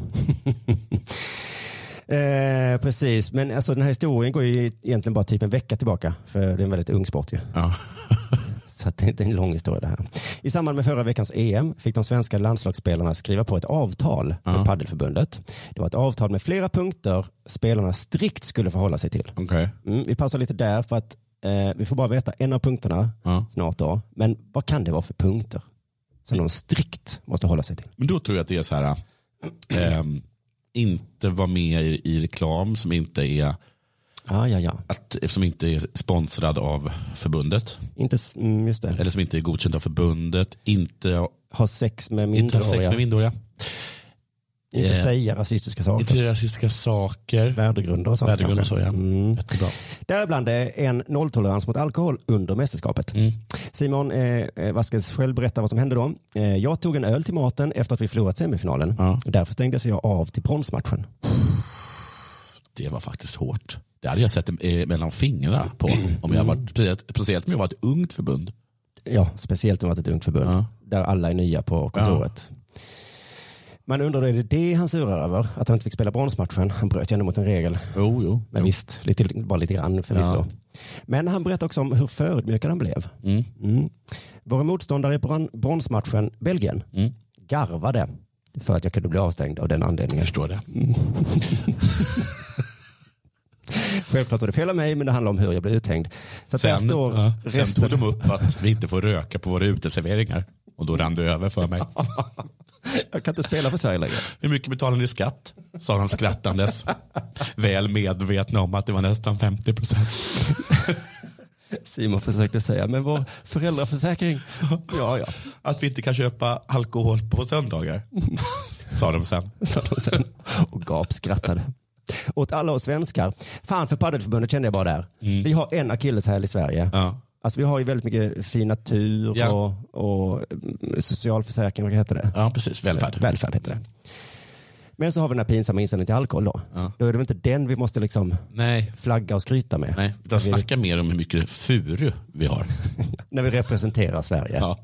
eh, precis, men alltså den här historien går ju egentligen bara typ en vecka tillbaka, för det är en väldigt ung sport ju. Ja. Så det är inte en lång historia det här. I samband med förra veckans E M fick de svenska landslagsspelarna skriva på ett avtal med ja. Paddelförbundet. Det var ett avtal med flera punkter spelarna strikt skulle förhålla sig till. Okay. Mm, vi pausar lite där för att eh, vi får bara veta en av punkterna ja. Snart då. Men vad kan det vara för punkter som de strikt måste hålla sig till? Men då tror jag att det är så här, äh, inte vara med i, i reklam som inte är Ah, ja, ja. Att, som inte är sponsrad av förbundet. Inte, just det. Eller som inte är godkänd av förbundet. Inte ha sex med minderåriga. Inte ha sex med minderåriga. Inte eh, säga rasistiska saker. Inte rasistiska saker. Värdegrunder och sånt. Värdegrunder och så, ja. Mm. Jättebra. Däribland är en nolltolerans mot alkohol under mästerskapet. Mm. Simon eh, Vasquez själv berättar vad som hände då. Eh, jag tog en öl till maten efter att vi förlorat semifinalen. Ja. Därför stängdes jag av till bronsmatchen. Det var faktiskt hårt. Det hade jag sett mellan fingrarna på. Om jag varit, speciellt om jag var ett ungt förbund. Ja, speciellt om jag var ett ungt förbund. Ja. Där alla är nya på kontoret. Ja. Man undrar, är det det han surar över? Att han inte fick spela bronsmatchen? Han bröt ju ändå mot en regel. Jo, jo. Men jo. visst, lite, bara lite grann förvisso. Ja. Men han berättar också om hur förödmjukad han blev. Mm. Mm. Våra motståndare i bronsmatchen, Belgien, mm. garvade för att jag kunde bli avstängd av den anledningen. Jag förstår det. Mm. Självklart var det fel av mig, men det handlar om hur jag blev uthängd. Så sen, står ja, resten... sen tog de upp att vi inte får röka på våra uteserveringar. Och då rann det över för mig. Jag kan inte spela för Sverige längre. Hur mycket betalar ni skatt? Sa han skrattandes. Väl medvetna om att det var nästan femtio procent. Simon försökte säga, men vår föräldraförsäkring. Ja, ja. Att vi inte kan köpa alkohol på söndagar. Sa de sen. Sa de sen. Och gapskrattade. Åt alla oss svenskar. Fan, för Paddelförbundet kände jag bara där. Mm. Vi har en akilleshäl i Sverige. Ja. Alltså vi har ju väldigt mycket fin natur ja. och, och socialförsäkring, vad heter det? Ja, precis. Välfärd. Välfärd heter det. Men så har vi den här pinsamma inställningen till alkohol då. Ja. Då är det väl inte den vi måste liksom Nej. flagga och skryta med. Nej, utan snacka vi... mer om hur mycket furu vi har. När vi representerar Sverige. Ja.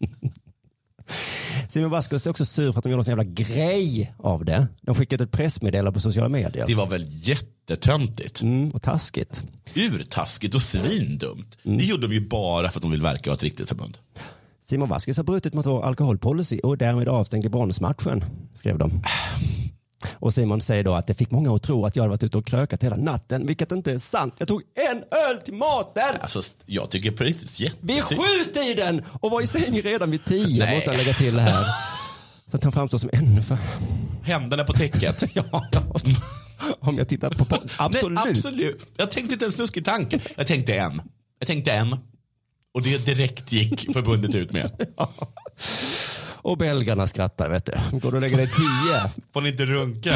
Simon Vasquez är också sur för att de gjorde en sån jävla grej av det. De skickade ett pressmeddelande på sociala medier. Det var väl jättetöntigt. Mm, och taskigt. Urtaskigt och svindumt. Mm. Det gjorde de ju bara för att de vill verka ha ett riktigt förbund. Simon Vasquez har brutit mot vår alkoholpolicy och därmed avstängd i bronsmatchen, skrev de. Och Simon säger då att det fick många att tro att jag hade varit ute och krökat hela natten, vilket inte är sant. Jag tog en öl till maten. Alltså, jag tycker på riktigt jättesynd. Vid sjutiden och var i säng redan vid tio. Nej. Måste jag lägga till det här. Så att han framstår som ännu för... Händerna på täcket. Ja, ja. Om jag tittar på... på... Absolut. Nej, absolut. Jag tänkte inte en snuskig tanke. Jag tänkte en. Jag tänkte en. Och det direkt gick förbundet ut med. Ja. Och belgarna skrattar, vet du. Går du och lägger dig tio? Får ni inte runka?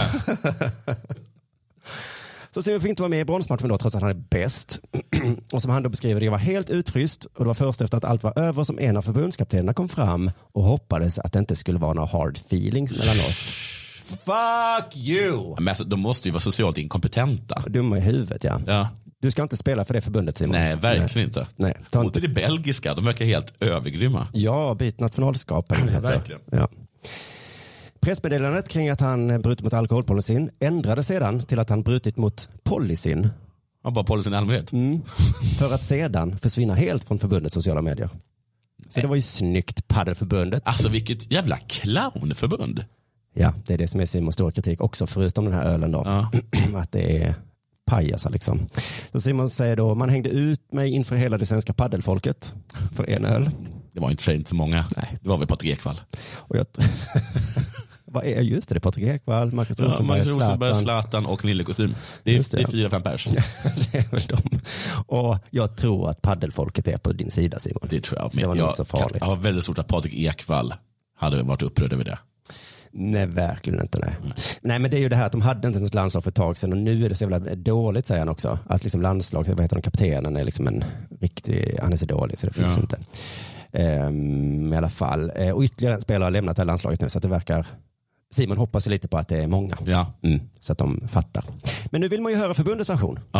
Så Simon fick inte vara med i bronsmatchen då, trots att han är bäst. Och som han då beskriver, det var helt utfryst. Och det var först efter att allt var över som en av förbundskaptenerna kom fram och hoppades att det inte skulle vara några hard feelings mellan oss. Fuck you! Men alltså, de måste ju vara socialt inkompetenta. Dumma i huvudet, ja. Ja. Du ska inte spela för det förbundet, Simon. Nej, verkligen Nej. inte. Nej. Ta inte det belgiska, de verkar helt övergrymma. Ja, byt nationalskapen. Ja, verkligen. Ja. Pressmeddelandet kring att han brutit mot alkoholpolicyn ändrade sedan till att han brutit mot policyn. Ja, bara policyn i allmänhet. Mm. För att sedan försvinna helt från förbundets sociala medier. Så det var ju snyggt, Paddelförbundet. Alltså vilket jävla clownförbund. Ja, det är det som är Simons stora kritik också, förutom den här ölen då. Ja. Att det är pajasar liksom. Så Simon säger då, man hängde ut mig inför hela det svenska paddelfolket för en öl. Det var inte för inte så många. Nej. Det var väl Patrik Ekwall. Och jag... Vad är just det? Det är Patrik Ekwall, Marcus ja, Rosenberg, Marcus Rosenberg, Zlatan och Nille Kostym. Det är, det. det är fyra, fem pers. Det är väl de. Och jag tror att paddelfolket är på din sida, Simon. Det tror jag. Så det var jag, inte så farligt. Jag har väldigt stort att Patrik Ekwall hade varit upprörd över det. Nej, verkligen inte. Nej. Mm. nej, men det är ju det här att de hade inte ens landslag för ett tag sedan och nu är det så jävla dåligt, säger han också. Att liksom landslag, vad heter de, kaptenen är liksom en riktig, han är så dålig så det finns ja. inte. Um, I alla fall. Uh, och ytterligare en spelare har lämnat det här landslaget nu så att det verkar, Simon hoppas ju lite på att det är många. Ja. Mm, så att de fattar. Men nu vill man ju höra förbundets version. Ja.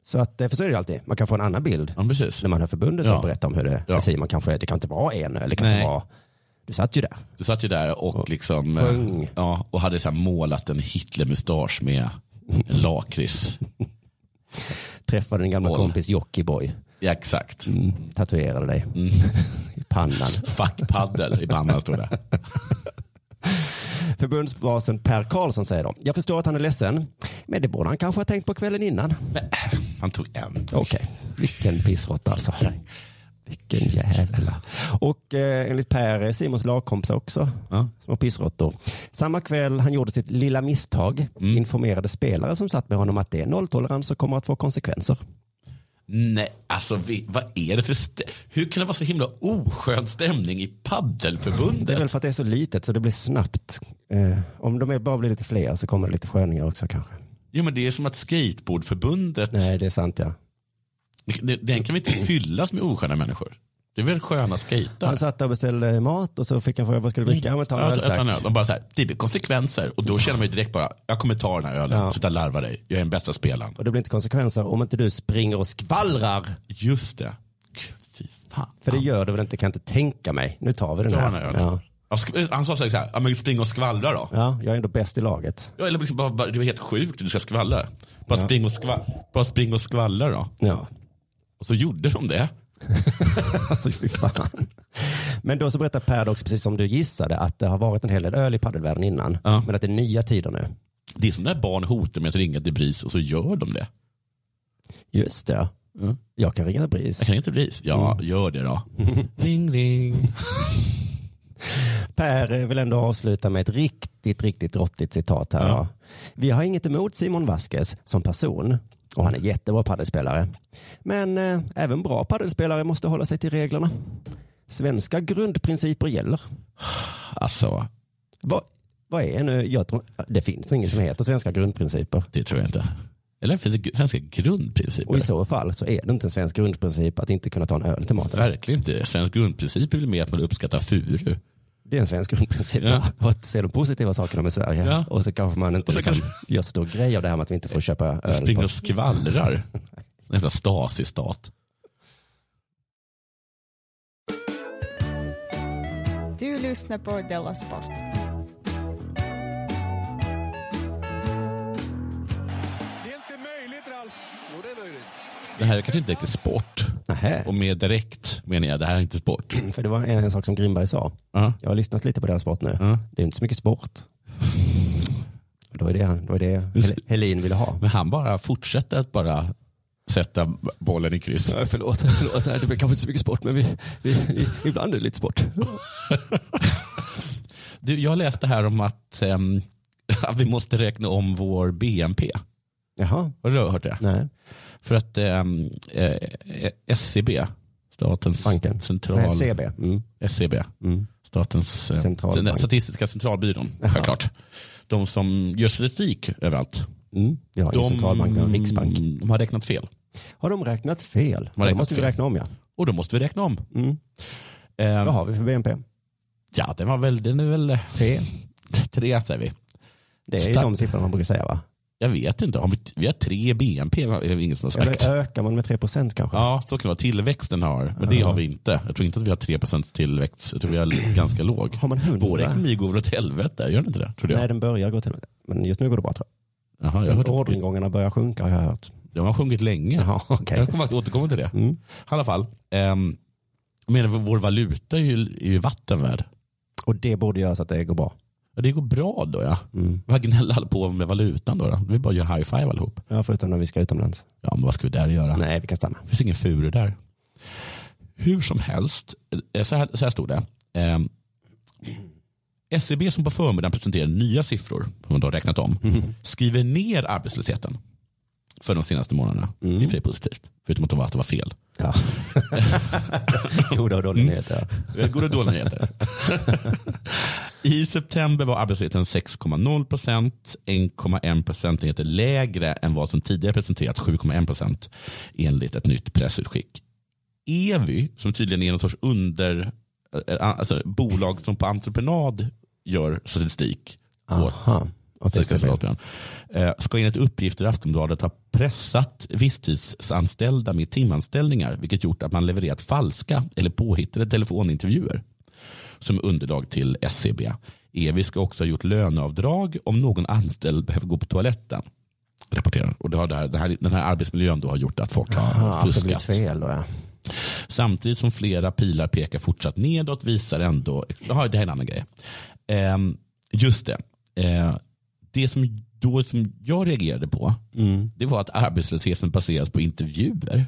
Så att, för så är det alltid. Man kan få en annan bild ja, precis. när man har förbundet ja. och berättar om hur det ja. säger man kanske, det kan inte vara en eller det kan inte vara. Du satt ju där. Du satt ju där och, och liksom sjöng. Ja, och hade så här målat en Hitler-mustasch med en lakrits. Träffade din gamla Mål. kompis Jockiboi. Ja, exakt. Mm, tatuerade dig mm. i pannan. Fuck paddel i pannan står det. Förbundsbasen Per Karlsson säger då: jag förstår att han är ledsen, men det borde han kanske ha tänkt på kvällen innan. Men, han tog en. Okej, okay. Vilken pissråtta alltså. Vilken jävla. Och eh, enligt Per är Simons lagkompis också ja. Små pissråttor. Samma kväll han gjorde sitt lilla misstag mm. informerade spelare som satt med honom att det är nolltolerans och kommer att få konsekvenser. Nej, alltså vi, vad är det för st- hur kan det vara så himla oskön stämning i paddelförbundet? Det är väl för att det är så litet så det blir snabbt. Eh, om de är bara blir lite fler så kommer det lite sköningar också kanske. Jo, men det är som att skateboardförbundet. Nej, det är sant, ja. Den kan vi inte fyllas med osköna människor. Det är väl sköna skejtar. Han satt där och beställde mat och så fick han fråga vad ska du dricka? Mm. Ta en öl, tack. De bara så här, det blir konsekvenser. Och då känner man ju direkt bara, jag kommer ta den här ölen. Ja. Sluta larva dig, jag är den bästa spelaren. Och det blir inte konsekvenser om inte du springer och skvallrar. Just det. Fy fan. För det gör du väl inte, kan inte tänka mig. Nu tar vi den här. Den här ja. Han sa så här, ja, men spring och skvallra då. Ja, jag är ändå bäst i laget. Ja, eller liksom bara, bara, det var helt sjukt, du ska skvallra. Bara, ja. spring, och skvall, bara spring och skvallra då. Ja. Och så gjorde de det. Fy fan. Men då så berättar Per också, precis som du gissade, att det har varit en hel del öl i paddelvärlden innan. Ja. Men att det är nya tider nu. Det är som när barn hotar med att ringa till BRIS och så gör de det. Just det. Mm. Jag kan ringa till BRIS. Jag kan ringa till BRIS. Ja, mm. gör det då. Ring, ring. Per vill ändå avsluta med ett riktigt, riktigt råttigt citat här. Ja. Vi har inget emot Simon Vasquez som person. Och han är jättebra paddelspelare. Men eh, även bra paddelspelare måste hålla sig till reglerna. Svenska grundprinciper gäller. Alltså. Vad, vad är nu? Jag tror, det finns inget som heter svenska grundprinciper. Det tror jag inte. Eller finns det svenska grundprinciper? Och i så fall så är det inte en svensk grundprincip att inte kunna ta en öl till maten. Verkligen inte. Svensk grundprincip är väl mer att man uppskattar furu. Det är en svensk grundprincip. Ja. Att se de positiva sakerna med Sverige. Ja. Och så kanske man inte liksom kanske... gör stor grej av det här med att vi inte får köpa öl. Springer och skvallrar. En jävla Stasi-stat. Du lyssnar på Della Sport. Det här är kanske inte riktigt sport. Nähä. Och med direkt menar jag, det här är inte sport. För det var en, en sak som Grimberg sa. Uh-huh. Jag har lyssnat lite på deras sport nu. Uh-huh. Det är inte så mycket sport. Och då är det, då är det Hel- Helin ville ha. Men han bara fortsätter att bara sätta bollen i kryss. Ja, förlåt, förlåt. Det blir kanske inte så mycket sport, men vi, vi, vi, ibland är det lite sport. Du, jag läste här om att, um, att vi måste räkna om vår B N P. Jaha. Har du hört det? Nej. För att um, eh, S C B, statens Banken. central... Nej, C B. Mm. S C B, mm. statens eh, statistiska centralbyrån, självklart. De som gör statistik överallt. Mm. Ja, de, centralbank och riksbank. De har räknat fel. Har de räknat fel? De har räknat då måste fel. vi räkna om, ja. Och då måste vi räkna om. Mm. Um, Vad har vi för B N P? Ja, den var väl... Den är väl tre. Tre, säger vi. Det är ju de siffrorna man brukar säga, va? Jag vet inte. Om vi, vi har tre B N P, är det ingen som har sagt. Eller ökar man med tre procent kanske? Ja, så kan det vara. Tillväxten har. Men det har vi inte. Jag tror inte att vi har tre procent tillväxt. Jag tror vi har ganska låg. Har man hundra? Vår ekonomi går väl åt helvete, gör den inte det? Tror jag. Nej, den börjar gå till helvete. Men just nu går det bra, tror jag. Jaha, jag har orderingångarna börjar sjunka, har jag hört. De har sjunkit länge. Jaha, okay. Jag kommer faktiskt återkomma till det. Mm. I alla fall. Um, men vår valuta är ju, är ju vattenvärd. Och det borde göra så att det går bra. Ja, det går bra då, ja. Mm. Vad gnäller alla på med valutan då? då? Vi bara gör high five allihop. Ja, förutom när vi ska utomlands. Ja, men vad ska vi där göra? Nej, vi kan stanna. Det finns ingen furu där. Hur som helst, så här, så här stod det. Eh, S C B som på förmiddagen presenterar nya siffror, som man då har räknat om, mm. skriver ner arbetslösheten för de senaste månaderna. Mm. Det är för positivt. Förutom att det var, att det var fel. Ja. Goda och dåliga nyheter. Mm. Goda och dåliga nyheter. I september var arbetslösheten sex komma noll procent, en komma en procentenheter lägre än vad som tidigare presenterats, sju komma en procent enligt ett nytt pressutskick. E V Y, som tydligen är någon sorts under, alltså bolag som på entreprenad gör statistik åt, Eh, ska enligt uppgifter i Aftonbladet ha pressat visstidsanställda med timanställningar, vilket gjort att man levererat falska eller påhittade telefonintervjuer som underlag till S C B. Evi ska också ha gjort löneavdrag om någon anställd behöver gå på toaletten. Rapporterar. Och det har där, den, här, den här arbetsmiljön då har gjort att folk har Aha, fuskat. Fel då, ja. Samtidigt som flera pilar pekar fortsatt nedåt visar ändå, ja, det här är en annan grej. Eh, just det. Eh, det som, då, som jag reagerade på, mm. det var att arbetslösheten baseras på intervjuer.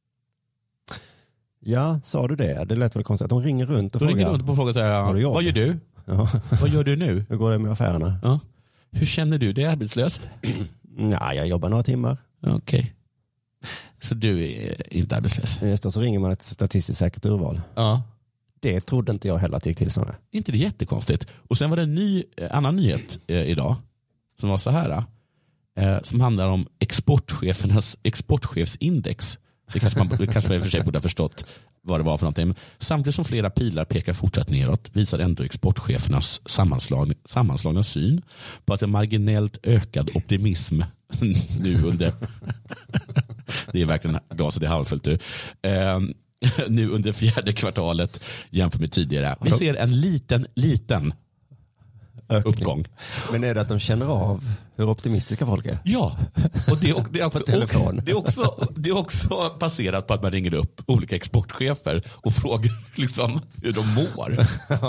Ja, sa du det? Det lät väl konstigt att de ringer runt och de frågar. ringer runt och frågar så här, vad gör du? Ja. Vad gör du nu? Hur går det med affärerna? Ja. Hur känner du dig arbetslös? Nej, jag jobbar några timmar. Okej. Okay. Så du är inte arbetslös? Just då så ringer man ett statistiskt säkert urval. Ja. Det trodde inte jag heller att det gick till sådana. Inte det jättekonstigt. Och sen var det en ny, annan nyhet eh, idag som var så här. Eh, som handlar om exportchefernas exportchefsindex. Det kanske man, det kanske man i och för sig borde ha förstått vad det var för någonting. Samtidigt som flera pilar pekar fortsatt neråt visar ändå exportchefernas sammanslagna, sammanslagna syn på att en marginellt ökad optimism nu under det är verkligen glaset är halvfullt nu. Eh, nu under fjärde kvartalet jämfört med tidigare. Vi ser en liten, liten ökning. Uppgång. Men är det att de känner av hur optimistiska folk är? Ja, och det, och det, är, också, och det, är, också, det är också baserat på att man ringer upp olika exportchefer och frågar liksom hur de mår.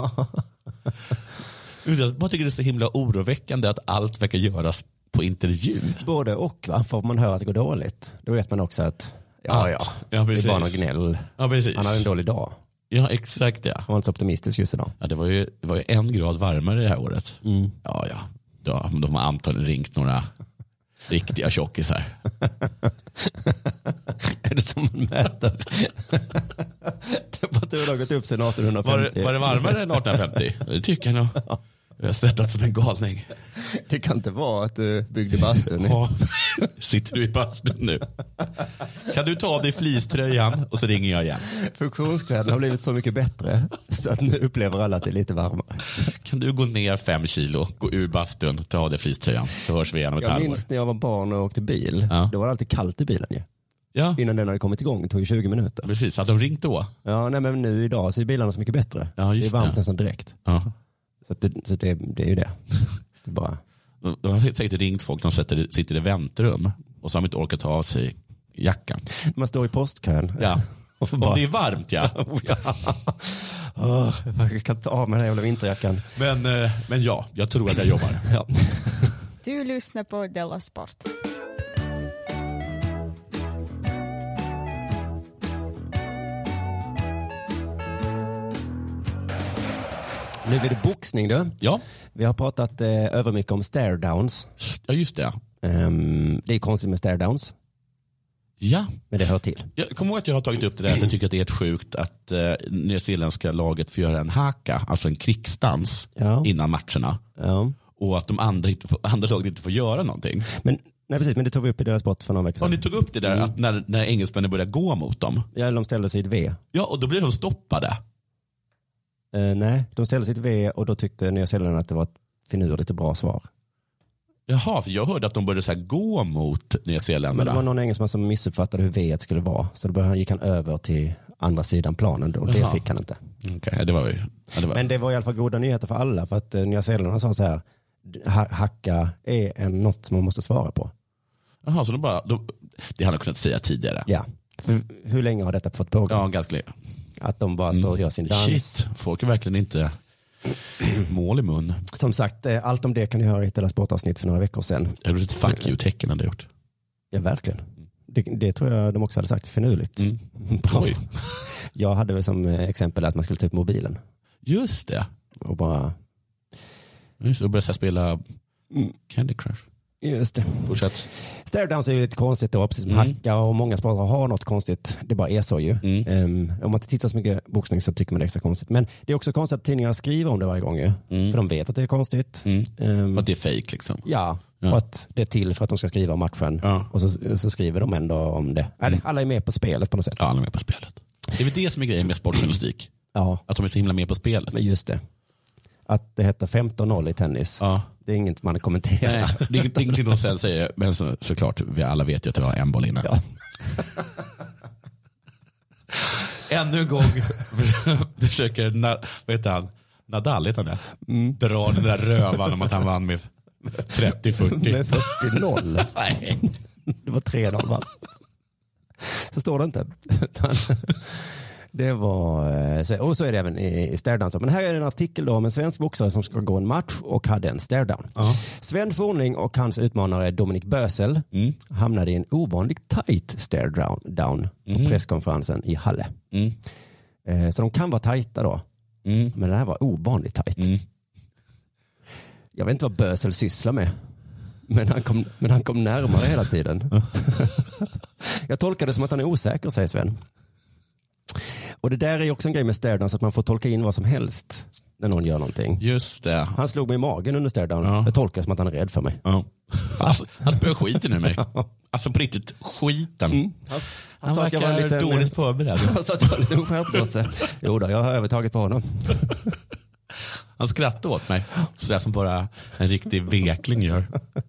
Jag tycker det är så himla oroväckande att allt verkar göras på intervju. Både och, va? För om man hör att det går dåligt, då vet man också att ja, ja, ja det är bara något gnäll. Ja, precis. Han har en dålig dag. Ja, exakt. Ja. Han var inte så optimistisk just idag. Ja, det var ju, det var ju en grad varmare det här året. Mm. Ja, ja. Då, de har antagligen ringt några riktiga tjockisar. Är det som man mäter? Temperaturen har gått upp sedan arton femtio. Var det, var det varmare än arton femtio? Det tycker jag nog. Jag har sett som en galning. Det kan inte vara att du byggde bastun. Ja. Sitter du i bastun nu? Kan du ta av dig fleecetröjan och så ringer jag igen. Funktionskläderna har blivit så mycket bättre så att nu upplever alla att det är lite varmare. Kan du gå ner fem kilo, gå ur bastun, ta av dig fleecetröjan så hörs vi igen om ett jag halvår. Jag minns när jag var barn och åkte bil. Ja. Då var det alltid kallt i bilen ju. Ja. Innan den hade kommit igång, det tog ju tjugo minuter. Precis, hade de ringt då? Ja, nej, men nu idag så är bilarna så mycket bättre. Ja, just det är varmt det. nästan direkt. Ja. Så, att det, så det, det är ju det. Det är bara... de, de har säkert ringt folk, de sätter, sitter i väntrum och så har de inte orkat ta av sig jackan. Man står i postkön. Ja, och bara... det är varmt, ja. oh, jag kan ta av mig den jävla vinterjackan. Men, men ja, jag tror att jag jobbar. Ja. Du lyssnar på Della Sport. Nu blir det boxning då. Ja. Vi har pratat eh, övermycket om stare downs. Ja, just det. Um, det är konstigt med stare downs. Ja. Men det hör till. Jag kommer ihåg att jag har tagit upp det där. Jag tycker att det är ett sjukt att eh, nyzeeländska laget får göra en haka, alltså en krigsdans ja. innan matcherna. Ja. Och att de andra, inte får, andra laget inte får göra någonting. Men, nej, precis, men det tog vi upp i deras sport för några veckor sedan. Och ni tog upp det där mm. att när, när engelsmännen började gå mot dem. Ja, de ställde sig i ett V. Ja, och då blev de stoppade. Uh, nej, de ställde sig i ett V och då tyckte nyzeeländarna att det var ett finurligt och bra svar. Jaha, för jag hörde att de började så här gå mot nyzeeländarna. Men det var någon engelsman som missuppfattade hur V skulle vara. Så då började, gick han över till andra sidan planen och det Jaha. fick han inte. Okay, det var ju, ja, det var... Men det var i alla fall goda nyheter för alla. För att uh, nyzeeländarna sa så här, ha- hacka är en, något som man måste svara på. Jaha, så de bara, de, det hade de kunnat säga tidigare. Ja, för hur länge har detta fått pågå? Ja, ganska länge. Att de bara står och gör sin dans. Shit, folk är verkligen inte mål i mun. Som sagt, allt om det kan ni höra i ett sportavsnitt för några veckor sedan. Är det ett fuck you-tecken hade gjort? Ja, verkligen. Det, det tror jag de också hade sagt finurligt. Mm. Oj. Jag hade väl som exempel att man skulle ta upp mobilen. Just det. Och bara... Just det, och börja spela Candy Crush. Just det. Fortsätt. Stare downs är ju lite konstigt då, precis som mm. hacka och många sportare har något konstigt. Det bara är så ju. Mm. Um, om man inte tittar så mycket boxning så tycker man det är extra konstigt. Men det är också konstigt att tidningarna skriver om det varje gång ju. Mm. För de vet att det är konstigt. Mm. Um, att det är fake liksom. Ja, ja, och att det är till för att de ska skriva om matchen. Ja. Och så, så skriver de ändå om det. Mm. Alla är med på spelet på något sätt. Ja, alla är med på spelet. Det är väl det som är grejen med sportjournalistik. Ja. Att de är så himla med på spelet. Men just det. Att det heter femton noll i tennis. Ja. Det är inget man kommenterar. Nej, det är ingenting de sen säger, men så, såklart, vi alla vet ju att det var en boll innan. Ja. Ännu en gång försöker, vad heter han? Nadal heter han det? Mm. Dra den där rövan om att han vann med trettio fyrtio. Med fyrtio noll. Nej. Det var tre noll va? Så står det inte. Det var, och så är det även i staredown. Men här är en artikel då om en svensk boxare som ska gå en match och hade en staredown. Uh-huh. Sven Fornling och hans utmanare Dominik Bösel mm. hamnade i en ovanligt tight staredown down mm. på presskonferensen i Halle. Mm. Så de kan vara tajta då. Mm. Men det här var ovanligt tajt. Mm. Jag vet inte vad Bösel sysslar med. Men han kom, men han kom närmare hela tiden. Jag tolkar det som att han är osäker, säger Sven. Och det där är ju också en grej med staredown, så att man får tolka in vad som helst när någon gör någonting. Just det. Han slog mig i magen under staredown. Ja. Jag tolkar det som att han är rädd för mig. Ja. Alltså, han spöar skiten ur mig. Alltså på riktigt, skiten. Mm. Han, han, han verkar vara lite dåligt förberedd. Han sa att jag var lite ofärd. Jo då, jag har övertaget på honom. Han skrattade åt mig. Sådär som bara en riktig vekling gör.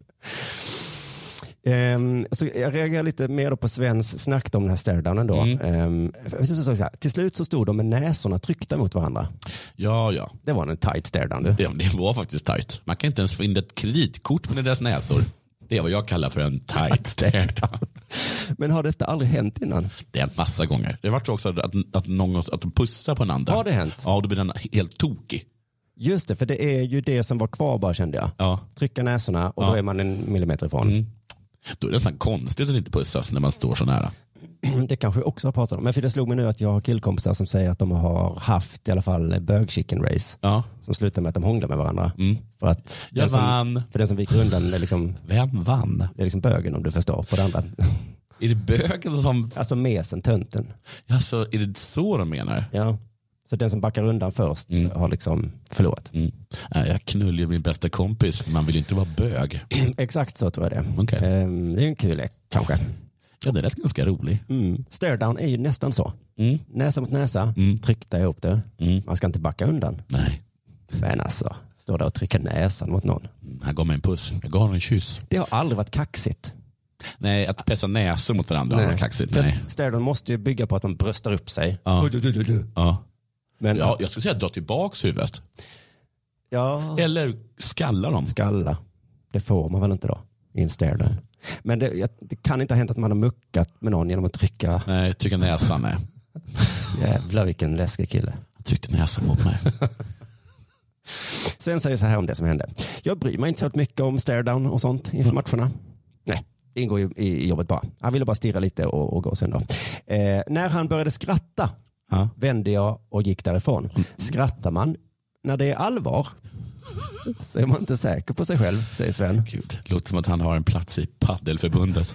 Um, så jag reagerar lite mer på Svens snack om den här staredownen då. Mm. Um, så här, till slut så stod de med näsorna tryckta mot varandra. Ja, ja. Det var en tight staredown. Du. Ja, det var faktiskt tight. Man kan inte ens få in ett kreditkort med deras näsor. Det är vad jag kallar för en tight staredown. Men har detta aldrig hänt innan? Det har hänt massa gånger. Det har varit så också att, att, någon, att de pussar på en andra. Har det hänt? Ja, då blir den helt tokig. Just det, för det är ju det som var kvar bara, kände jag. Ja. Trycka näsorna och ja. Då är man en millimeter ifrån. Mm. Då är det nästan konstigt att inte pussas när man står så nära. Det kanske jag också har pratat om. Men för det slog mig nu att jag har killkompisar som säger att de har haft i alla fall bög chicken race. Ja. Som slutar med att de hånglar med varandra. Mm. För att jag som, vann. För den som viker undan är liksom... Vem vann? Det är liksom bögen, om du förstår, på det andra. Är det bögen som... Alltså mesen, tönten. Alltså, är det så de menar? Ja. Så den som backar undan först mm. har liksom förlorat. Mm. Jag knullar ju min bästa kompis. Man vill ju inte vara bög. Exakt så tror jag det. Okay. Um, det är en kul lek, kanske. Ja, det är rätt ganska rolig. Mm. Staredown är ju nästan så. Mm. Näsa mot näsa, mm. tryckta ihop det. Mm. Man ska inte backa undan. Nej. Men alltså, står där och trycka näsan mot någon. Han gav mig en puss. Jag gav honom en kyss. Det har aldrig varit kaxigt. Nej, att pressa näsor mot varandra har varit kaxigt. Nej. Staredown måste ju bygga på att man bröstar upp sig. Ja. Du, du, du, du. Ja. Men, ja, jag skulle säga dra tillbaks huvudet. Ja. Eller skalla dem. Skalla. Det får man väl inte då i en staredown. Men det, det kan inte ha hänt att man har muckat med någon genom att trycka... Nej, trycka näsan, nej. Jävlar vilken läskig kille. Han tryckte näsan mot mig. Sven säger så här om det som hände. Jag bryr mig inte så mycket om staredown och sånt inför matcherna. Nej, det ingår ju i jobbet bara. Han ville bara stirra lite och, och gå sen då. Eh, när han började skratta ja. vände jag och gick därifrån. Skrattar man när det är allvar så är man inte säker på sig själv, säger Sven. Gud, det låter som att han har en plats i paddelförbundet.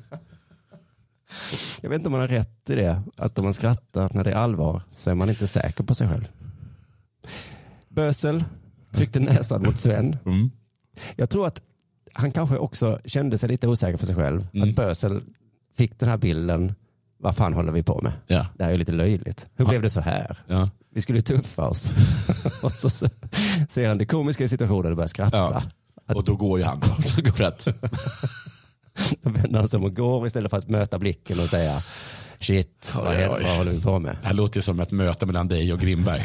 Jag vet inte om man har rätt i det. Att om man skrattar när det är allvar så är man inte säker på sig själv. Bösel tryckte näsan mot Sven. Mm. Jag tror att han kanske också kände sig lite osäker på sig själv. Mm. Att Bösel fick den här bilden. Vad fan håller vi på med? Ja. Det här är lite löjligt. Hur ja. blev det så här? Ja. Vi skulle ju tuffa oss. Och så ser han det komiska i situationen och börjar skratta. Ja. Att... Och då går ju han. För att... Då vänder han sig om och går istället för att möta blicken och säga shit, vad, oj, oj. vad håller vi på med? Det här låter som ett möte mellan dig och Grimberg.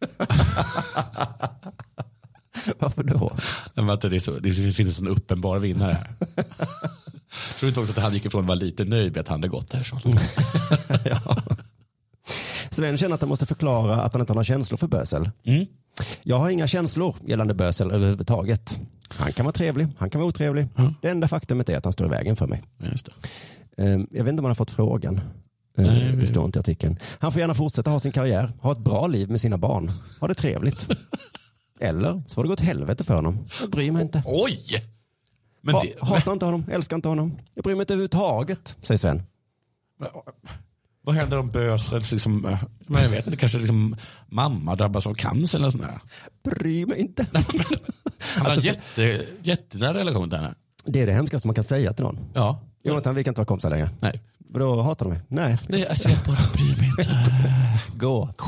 Varför då? Det, är så, det finns en uppenbar vinnare här. Jag tror inte också att han gick ifrån och var lite nöjd med att han hade gått där. Så. Ja. Sven känner att han måste förklara att han inte har några känslor för Bösel. Mm. Jag har inga känslor gällande Bösel överhuvudtaget. Han kan vara trevlig, han kan vara otrevlig. Mm. Det enda faktumet är att han står i vägen för mig. Just det. Jag vet inte om han har fått frågan. Nej, det står inte i artikeln. Han får gärna fortsätta ha sin karriär, ha ett bra liv med sina barn. Ha det trevligt. Eller så får det gå åt helvete för honom. Jag bryr mig inte. Oj! Men ha, det, hatar men... inte honom, älskar inte honom. Jag bryr mig inte överhuvudtaget, säger Sven. Men, vad händer om Bösel liksom, men jag vet inte, kanske liksom mamma drabbas av cancer eller sånt där? Bryr mig inte. Han har alltså, en jätte, jättenära relation till henne. Det är det hemskaste man kan säga till någon. Ja. Jonathan, vi kan inte vara kompisar längre. Nej. Då hatar de mig. Nej. Nej, alltså jag bara bryr mig inte. Gå.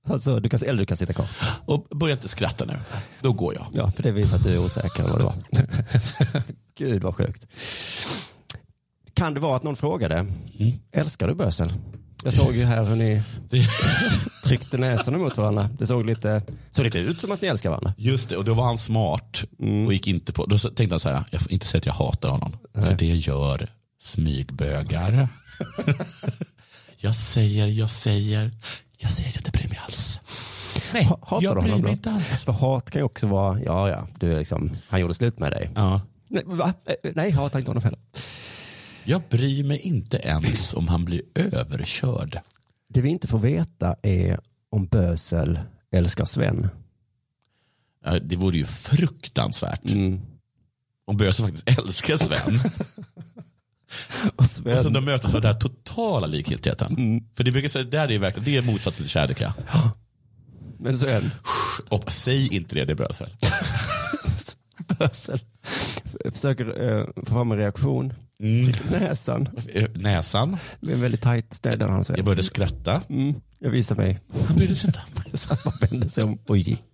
Alltså, du kan, eller du kan sitta kvar. Och börja inte skratta nu. Då går jag. Ja, för det visar att du är osäker än vad det var. Gud vad sjukt. Kan det vara att någon frågade, mm. älskar du bösel? Jag såg ju här hur ni tryckte näsan emot varandra. Det såg lite, såg lite ut som att ni älskar varandra. Just det, och då var han smart mm. och gick inte på. Då tänkte han så här, jag får inte säga att jag hatar honom. Nej. För det gör smygbögar. jag säger, jag säger, jag säger att jag inte bryr mig alls. Nej, hatar jag bryr mig inte alls. För hat kan ju också vara, ja ja, du är liksom, han gjorde slut med dig. Ja. Nej, va? Nej, jag hatar inte honom heller. Jag bryr mig inte ens om han blir överkörd. Det vi inte får veta är om Bösel älskar Sven. Ja, det vore ju fruktansvärt. Mm. Om Bösel faktiskt älskar Sven. och, Sven. Och så de möts av den här totala likgiltigheten. Mm. För det brukar säga, där är verkligen, det är motsatsen till kärlek. Ja. Men Sven. Och säg inte det, det är Bösel. Bösel. Försöker uh, få fram en reaktion. Mm. Näsan. Näsan. Det är väldigt tajt ställe. Han jag började skratta. Mm. Jag visar mig. Han brydde sig inte. Så han bara vände sig om och gick.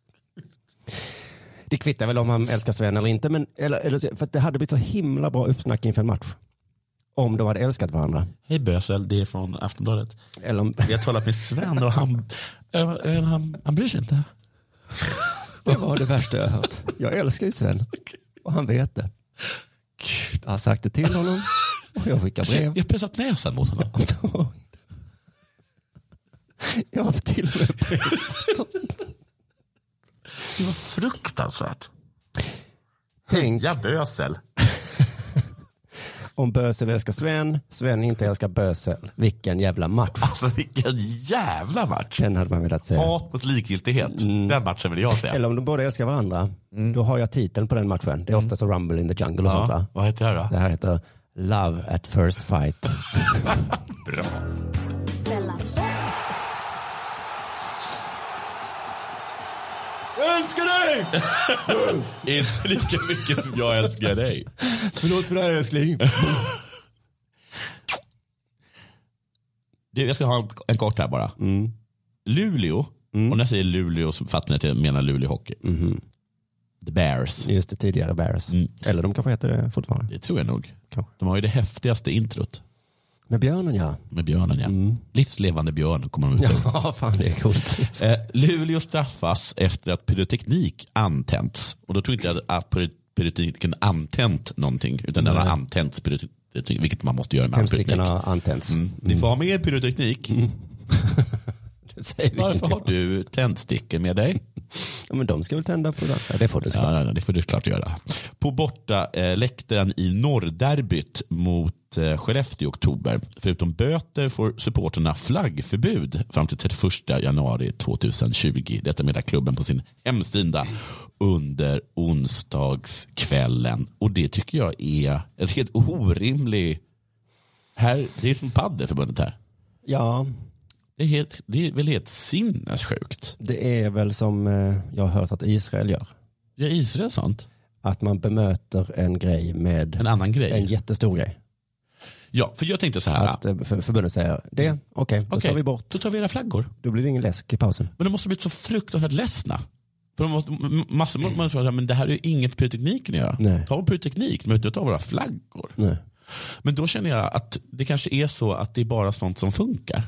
Det kvittar väl om han älskar Sven eller inte. Men, eller, eller, för att det hade blivit så himla bra uppsnack inför en match. Om de hade älskat varandra. Hej Bösel, det är från Aftonbladet. Eller om... Vi har talat med Sven och han, äh, han, han bryr sig inte. Det var det värsta jag har hört. Jag älskar ju Sven. Och han vet det. Jag har sagt det till honom. Och jag skickar brev. Jag har pressat näsan mot honom. Jag har till och med pressat. Det var fruktansvärt. Tänk. Ja, Bösel. Om Bösel älskar Sven, Sven inte älskar Bösel. Vilken jävla match. Alltså vilken jävla match. Den hade man velat säga. Hat mot likgiltighet. Mm. Den matchen vill jag säga. Eller om de båda älskar varandra. Mm. Då har jag titeln på den matchen. Det är ofta så Rumble in the Jungle och ja. sånt va? Vad heter det här då? Det här heter Love at First Fight. Bra. Jag älskar dig! Inte lika mycket som jag älskar dig. Förlåt för det här, älskling. Du, jag ska ha en kort här bara. Mm. Luleå, mm. och när jag säger Luleå så fattar ni att jag menar Luleå Hockey. Mm. The Bears. Just det, tidigare Bears. Mm. Eller de kanske heter det fortfarande. Det tror jag nog. Kanske. De har ju det häftigaste introt. Med björnen, ja. Med björnen, ja. Mm. Livslevande björn kommer de ut. Ja, fan det är coolt. eh, Luleå straffas efter att pyroteknik antänts. Och då tror inte jag att pyrotekniken antänt någonting, utan den har antänts pyroteknik, vilket man måste göra med pyroteknik. Har antänts. Mm. Ni får ha med pyroteknik. Mm. Varför har du tändstickor med dig? Ja, men de ska väl tända på det. Ja, det får du ja, ja, det får du klart göra. På borta eh, läktaren i norrderbyt mot eh, Skellefteå i oktober. Förutom böter får supporterna flaggförbud fram till trettioförsta januari tjugohundratjugo. Detta med klubben på sin hemsida under onsdagskvällen. Och det tycker jag är ett helt orimligt... Här, det är som paddelförbundet här. Ja. Det är, helt, det är väl helt sinnessjukt. Det är väl som eh, jag har hört att Israel gör. Ja, Israel sånt. Att man bemöter en grej med en annan grej. En jättestor grej. Ja, för jag tänkte så här. Att för, förbundet säger det, okej, okay, då okay, tar vi bort. Då tar vi era flaggor. Då blir det ingen läsk i pausen. Men de måste bli så fruktansvärt ledsna. För de måste, massor av människor säger, men det här är ju inget pyrotekniken att göra. Nej. Ta pyroteknik, men inte ta våra flaggor. Nej. Men då känner jag att det kanske är så att det är bara sånt som funkar.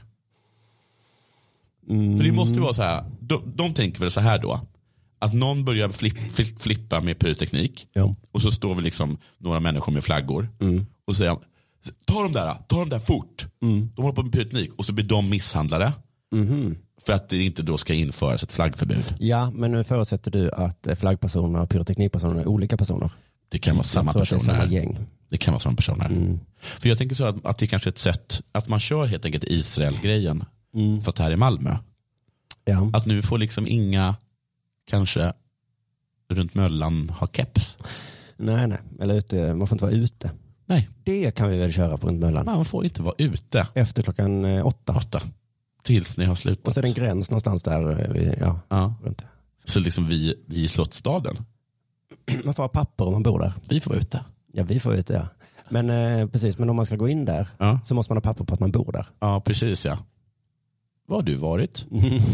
Mm. För det måste vara så här, de, de tänker väl så här då, att någon börjar flipp, flipp, flippa med pyroteknik, ja. Och så står vi liksom några människor med flaggor mm. och säger, ta dem där, ta dem där fort. Mm. De håller på med pyroteknik och så blir de misshandlade. Mm. För att det inte då ska införas ett flaggförbud. Ja, men nu förutsätter du att flaggpersoner och pyroteknikpersoner är olika personer. Det kan vara samma personer. Det, samma gäng. Det kan vara samma personer. Mm. För jag tänker så att, att det är kanske är ett sätt att man kör helt enkelt Israel-grejen mm. fast här i Malmö. Ja. Att nu får liksom inga kanske runt Möllan ha keps. Nej, nej. Eller ute, man får inte vara ute. Nej. Det kan vi väl köra på runt Möllan. Man får inte vara ute. Efter klockan eh, åtta. åtta. Tills ni har slutat. Och så är det en gräns någonstans där. Ja, ja. Runt. Så liksom vi, vi i Slottsstaden. Man får ha papper om man bor där. Vi får vara ute. Ja, vi får vara ute, ja. Men eh, precis, men om man ska gå in där ja. så måste man ha papper på att man bor där. Ja, precis, ja. Vad har du varit?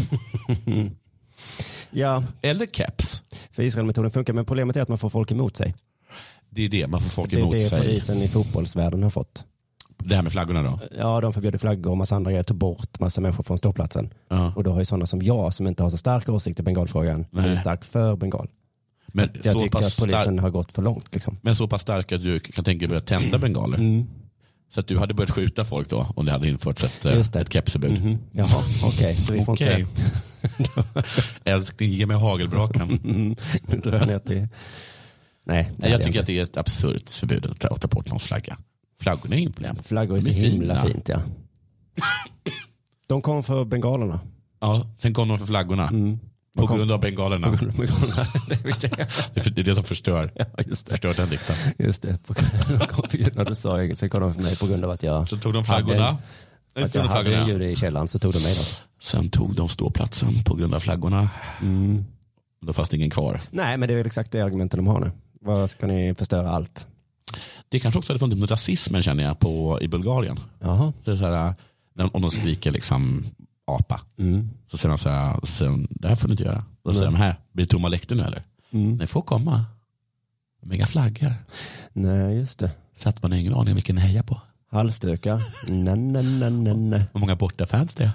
Ja. Eller keps. För Israel-metoden funkar, men problemet är att man får folk emot sig. Det är det, man får folk det, emot det sig. Det är polisen i fotbollsvärlden har fått. Det här med flaggorna då? Ja, de förbjöd flaggor och massa andra grejer, tog bort massa människor från ståplatsen. Ja. Och då har ju sådana som jag, som inte har så stark åsikt i bengalfrågan, är stark för bengal. Men jag så tycker pass att polisen stark... har gått för långt. Liksom. Men så pass stark att du kan tänka dig att börja tända bengaler? Mm. Så att du hade börjat skjuta folk då om det hade införts ett, ett kepsförbud? Mm-hmm. Jaha, okej. Okay. Så vi får okay. inte... Älskling, ge mig hagelbrakan. Mm. Nu drar jag ner till... Nej, Nej jag tycker inte. Att det är ett absurt förbud att ta, att ta bort någons flagga. Flaggorna är inget problem. Flaggor är så himla fina. Fint, ja. De kom för bengalerna. Ja, sen kom de för flaggorna. Mm. På kom... grund av bengalerna. På grund av bengalerna. det är det som förstör. Ja, just det. Förstör den dikten. Just det. På grund... När du sa engelska, sen kom de för mig på grund av att jag... Så tog de flaggorna. Hade, att jag hade en djur i källaren, så tog de mig då. Sen tog de ståplatsen på grund av flaggorna. Mm. Då fanns det ingen kvar. Nej, men det är exakt det argumenten de har nu. Vad ska ni förstöra allt? Det kanske också hade funnits med rasismen, känner jag, på, i Bulgarien. Jaha. Så så här, om de skriker liksom apa. Mm. Så säger man så här, så, det här får ni inte göra. Då säger de här, blir det tomma läkter nu eller? Mm. Ni får komma. Med inga flaggor. Nej, just det. Så att man har ingen aning om vilken ni hejar på. Halsdukar. nej, nej, nej, nej, nej. Hur många borta fans det är?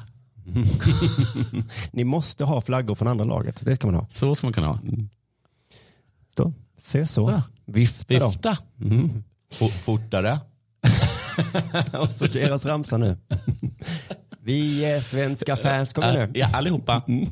Ni måste ha flaggor från andra laget. Det ska man ha. Så ska man kunna ha. Mm. Så, se så. Ja. Vifta, Vifta. Mm. Fortare. Och så deras ramsa nu. Vi är svenska fans, kommer nu. Ja, allihopa. Mm.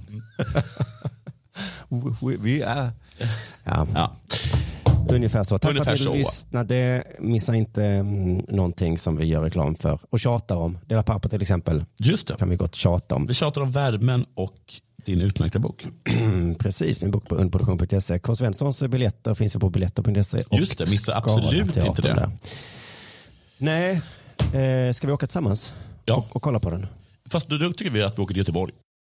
vi, vi är... Ja. Ja. Ungefär så. Tack Ungefär för att ni lyssnade. Missa inte mm, någonting som vi gör reklam för. Och tjatar om. Dela papper till exempel. Just det. Kan vi gott tjata om. Vi tjatar om värmen och din utmärkta bok. Precis, min bok på underproduktion punkt se. K. Svenssons biljetter finns ju på biljetter punkt se. Just det, missa absolut inte det. Där. Nej, eh, ska vi åka tillsammans? Ja. Och, och kolla på den? Fast då tycker vi att vi åker till Göteborg.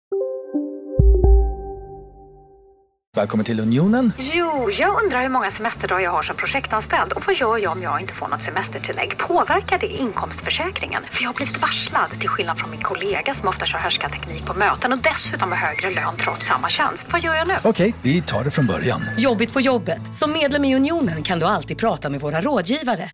Välkommen till Unionen. Jo, jag undrar hur många semesterdagar jag har som projektanställd. Och vad gör jag om jag inte får något semestertillägg? Påverkar det inkomstförsäkringen? För jag har blivit varslad, till skillnad från min kollega som ofta kör härskarteknik på möten och dessutom har högre lön trots samma tjänst. Vad gör jag nu? Okej, vi tar det från början. Jobbigt på jobbet. Som medlem i Unionen kan du alltid prata med våra rådgivare.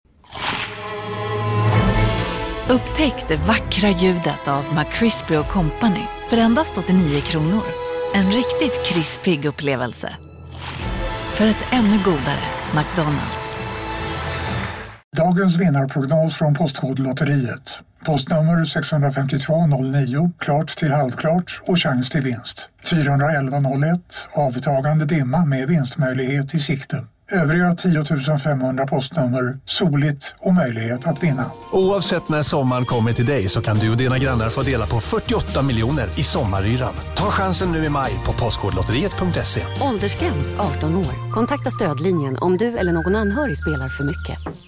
Upptäck det vackra ljudet av McCrispy och Company för endast åttionio kronor. En riktigt krispig upplevelse. För ett ännu godare McDonald's. Dagens vinnarprognos från Postkodlotteriet. Postnummer sex fem två noll nio, klart till halvklart och chans till vinst. fyra ett ett noll ett, avtagande dimma med vinstmöjlighet i sikte. Övriga tio tusen femhundra postnummer, soligt och möjlighet att vinna. Oavsett när sommaren kommer till dig så kan du och dina grannar få dela på fyrtioåtta miljoner i sommaryran. Ta chansen nu i maj på postkodlotteriet punkt se. Åldersgräns arton år. Kontakta stödlinjen om du eller någon anhörig spelar för mycket.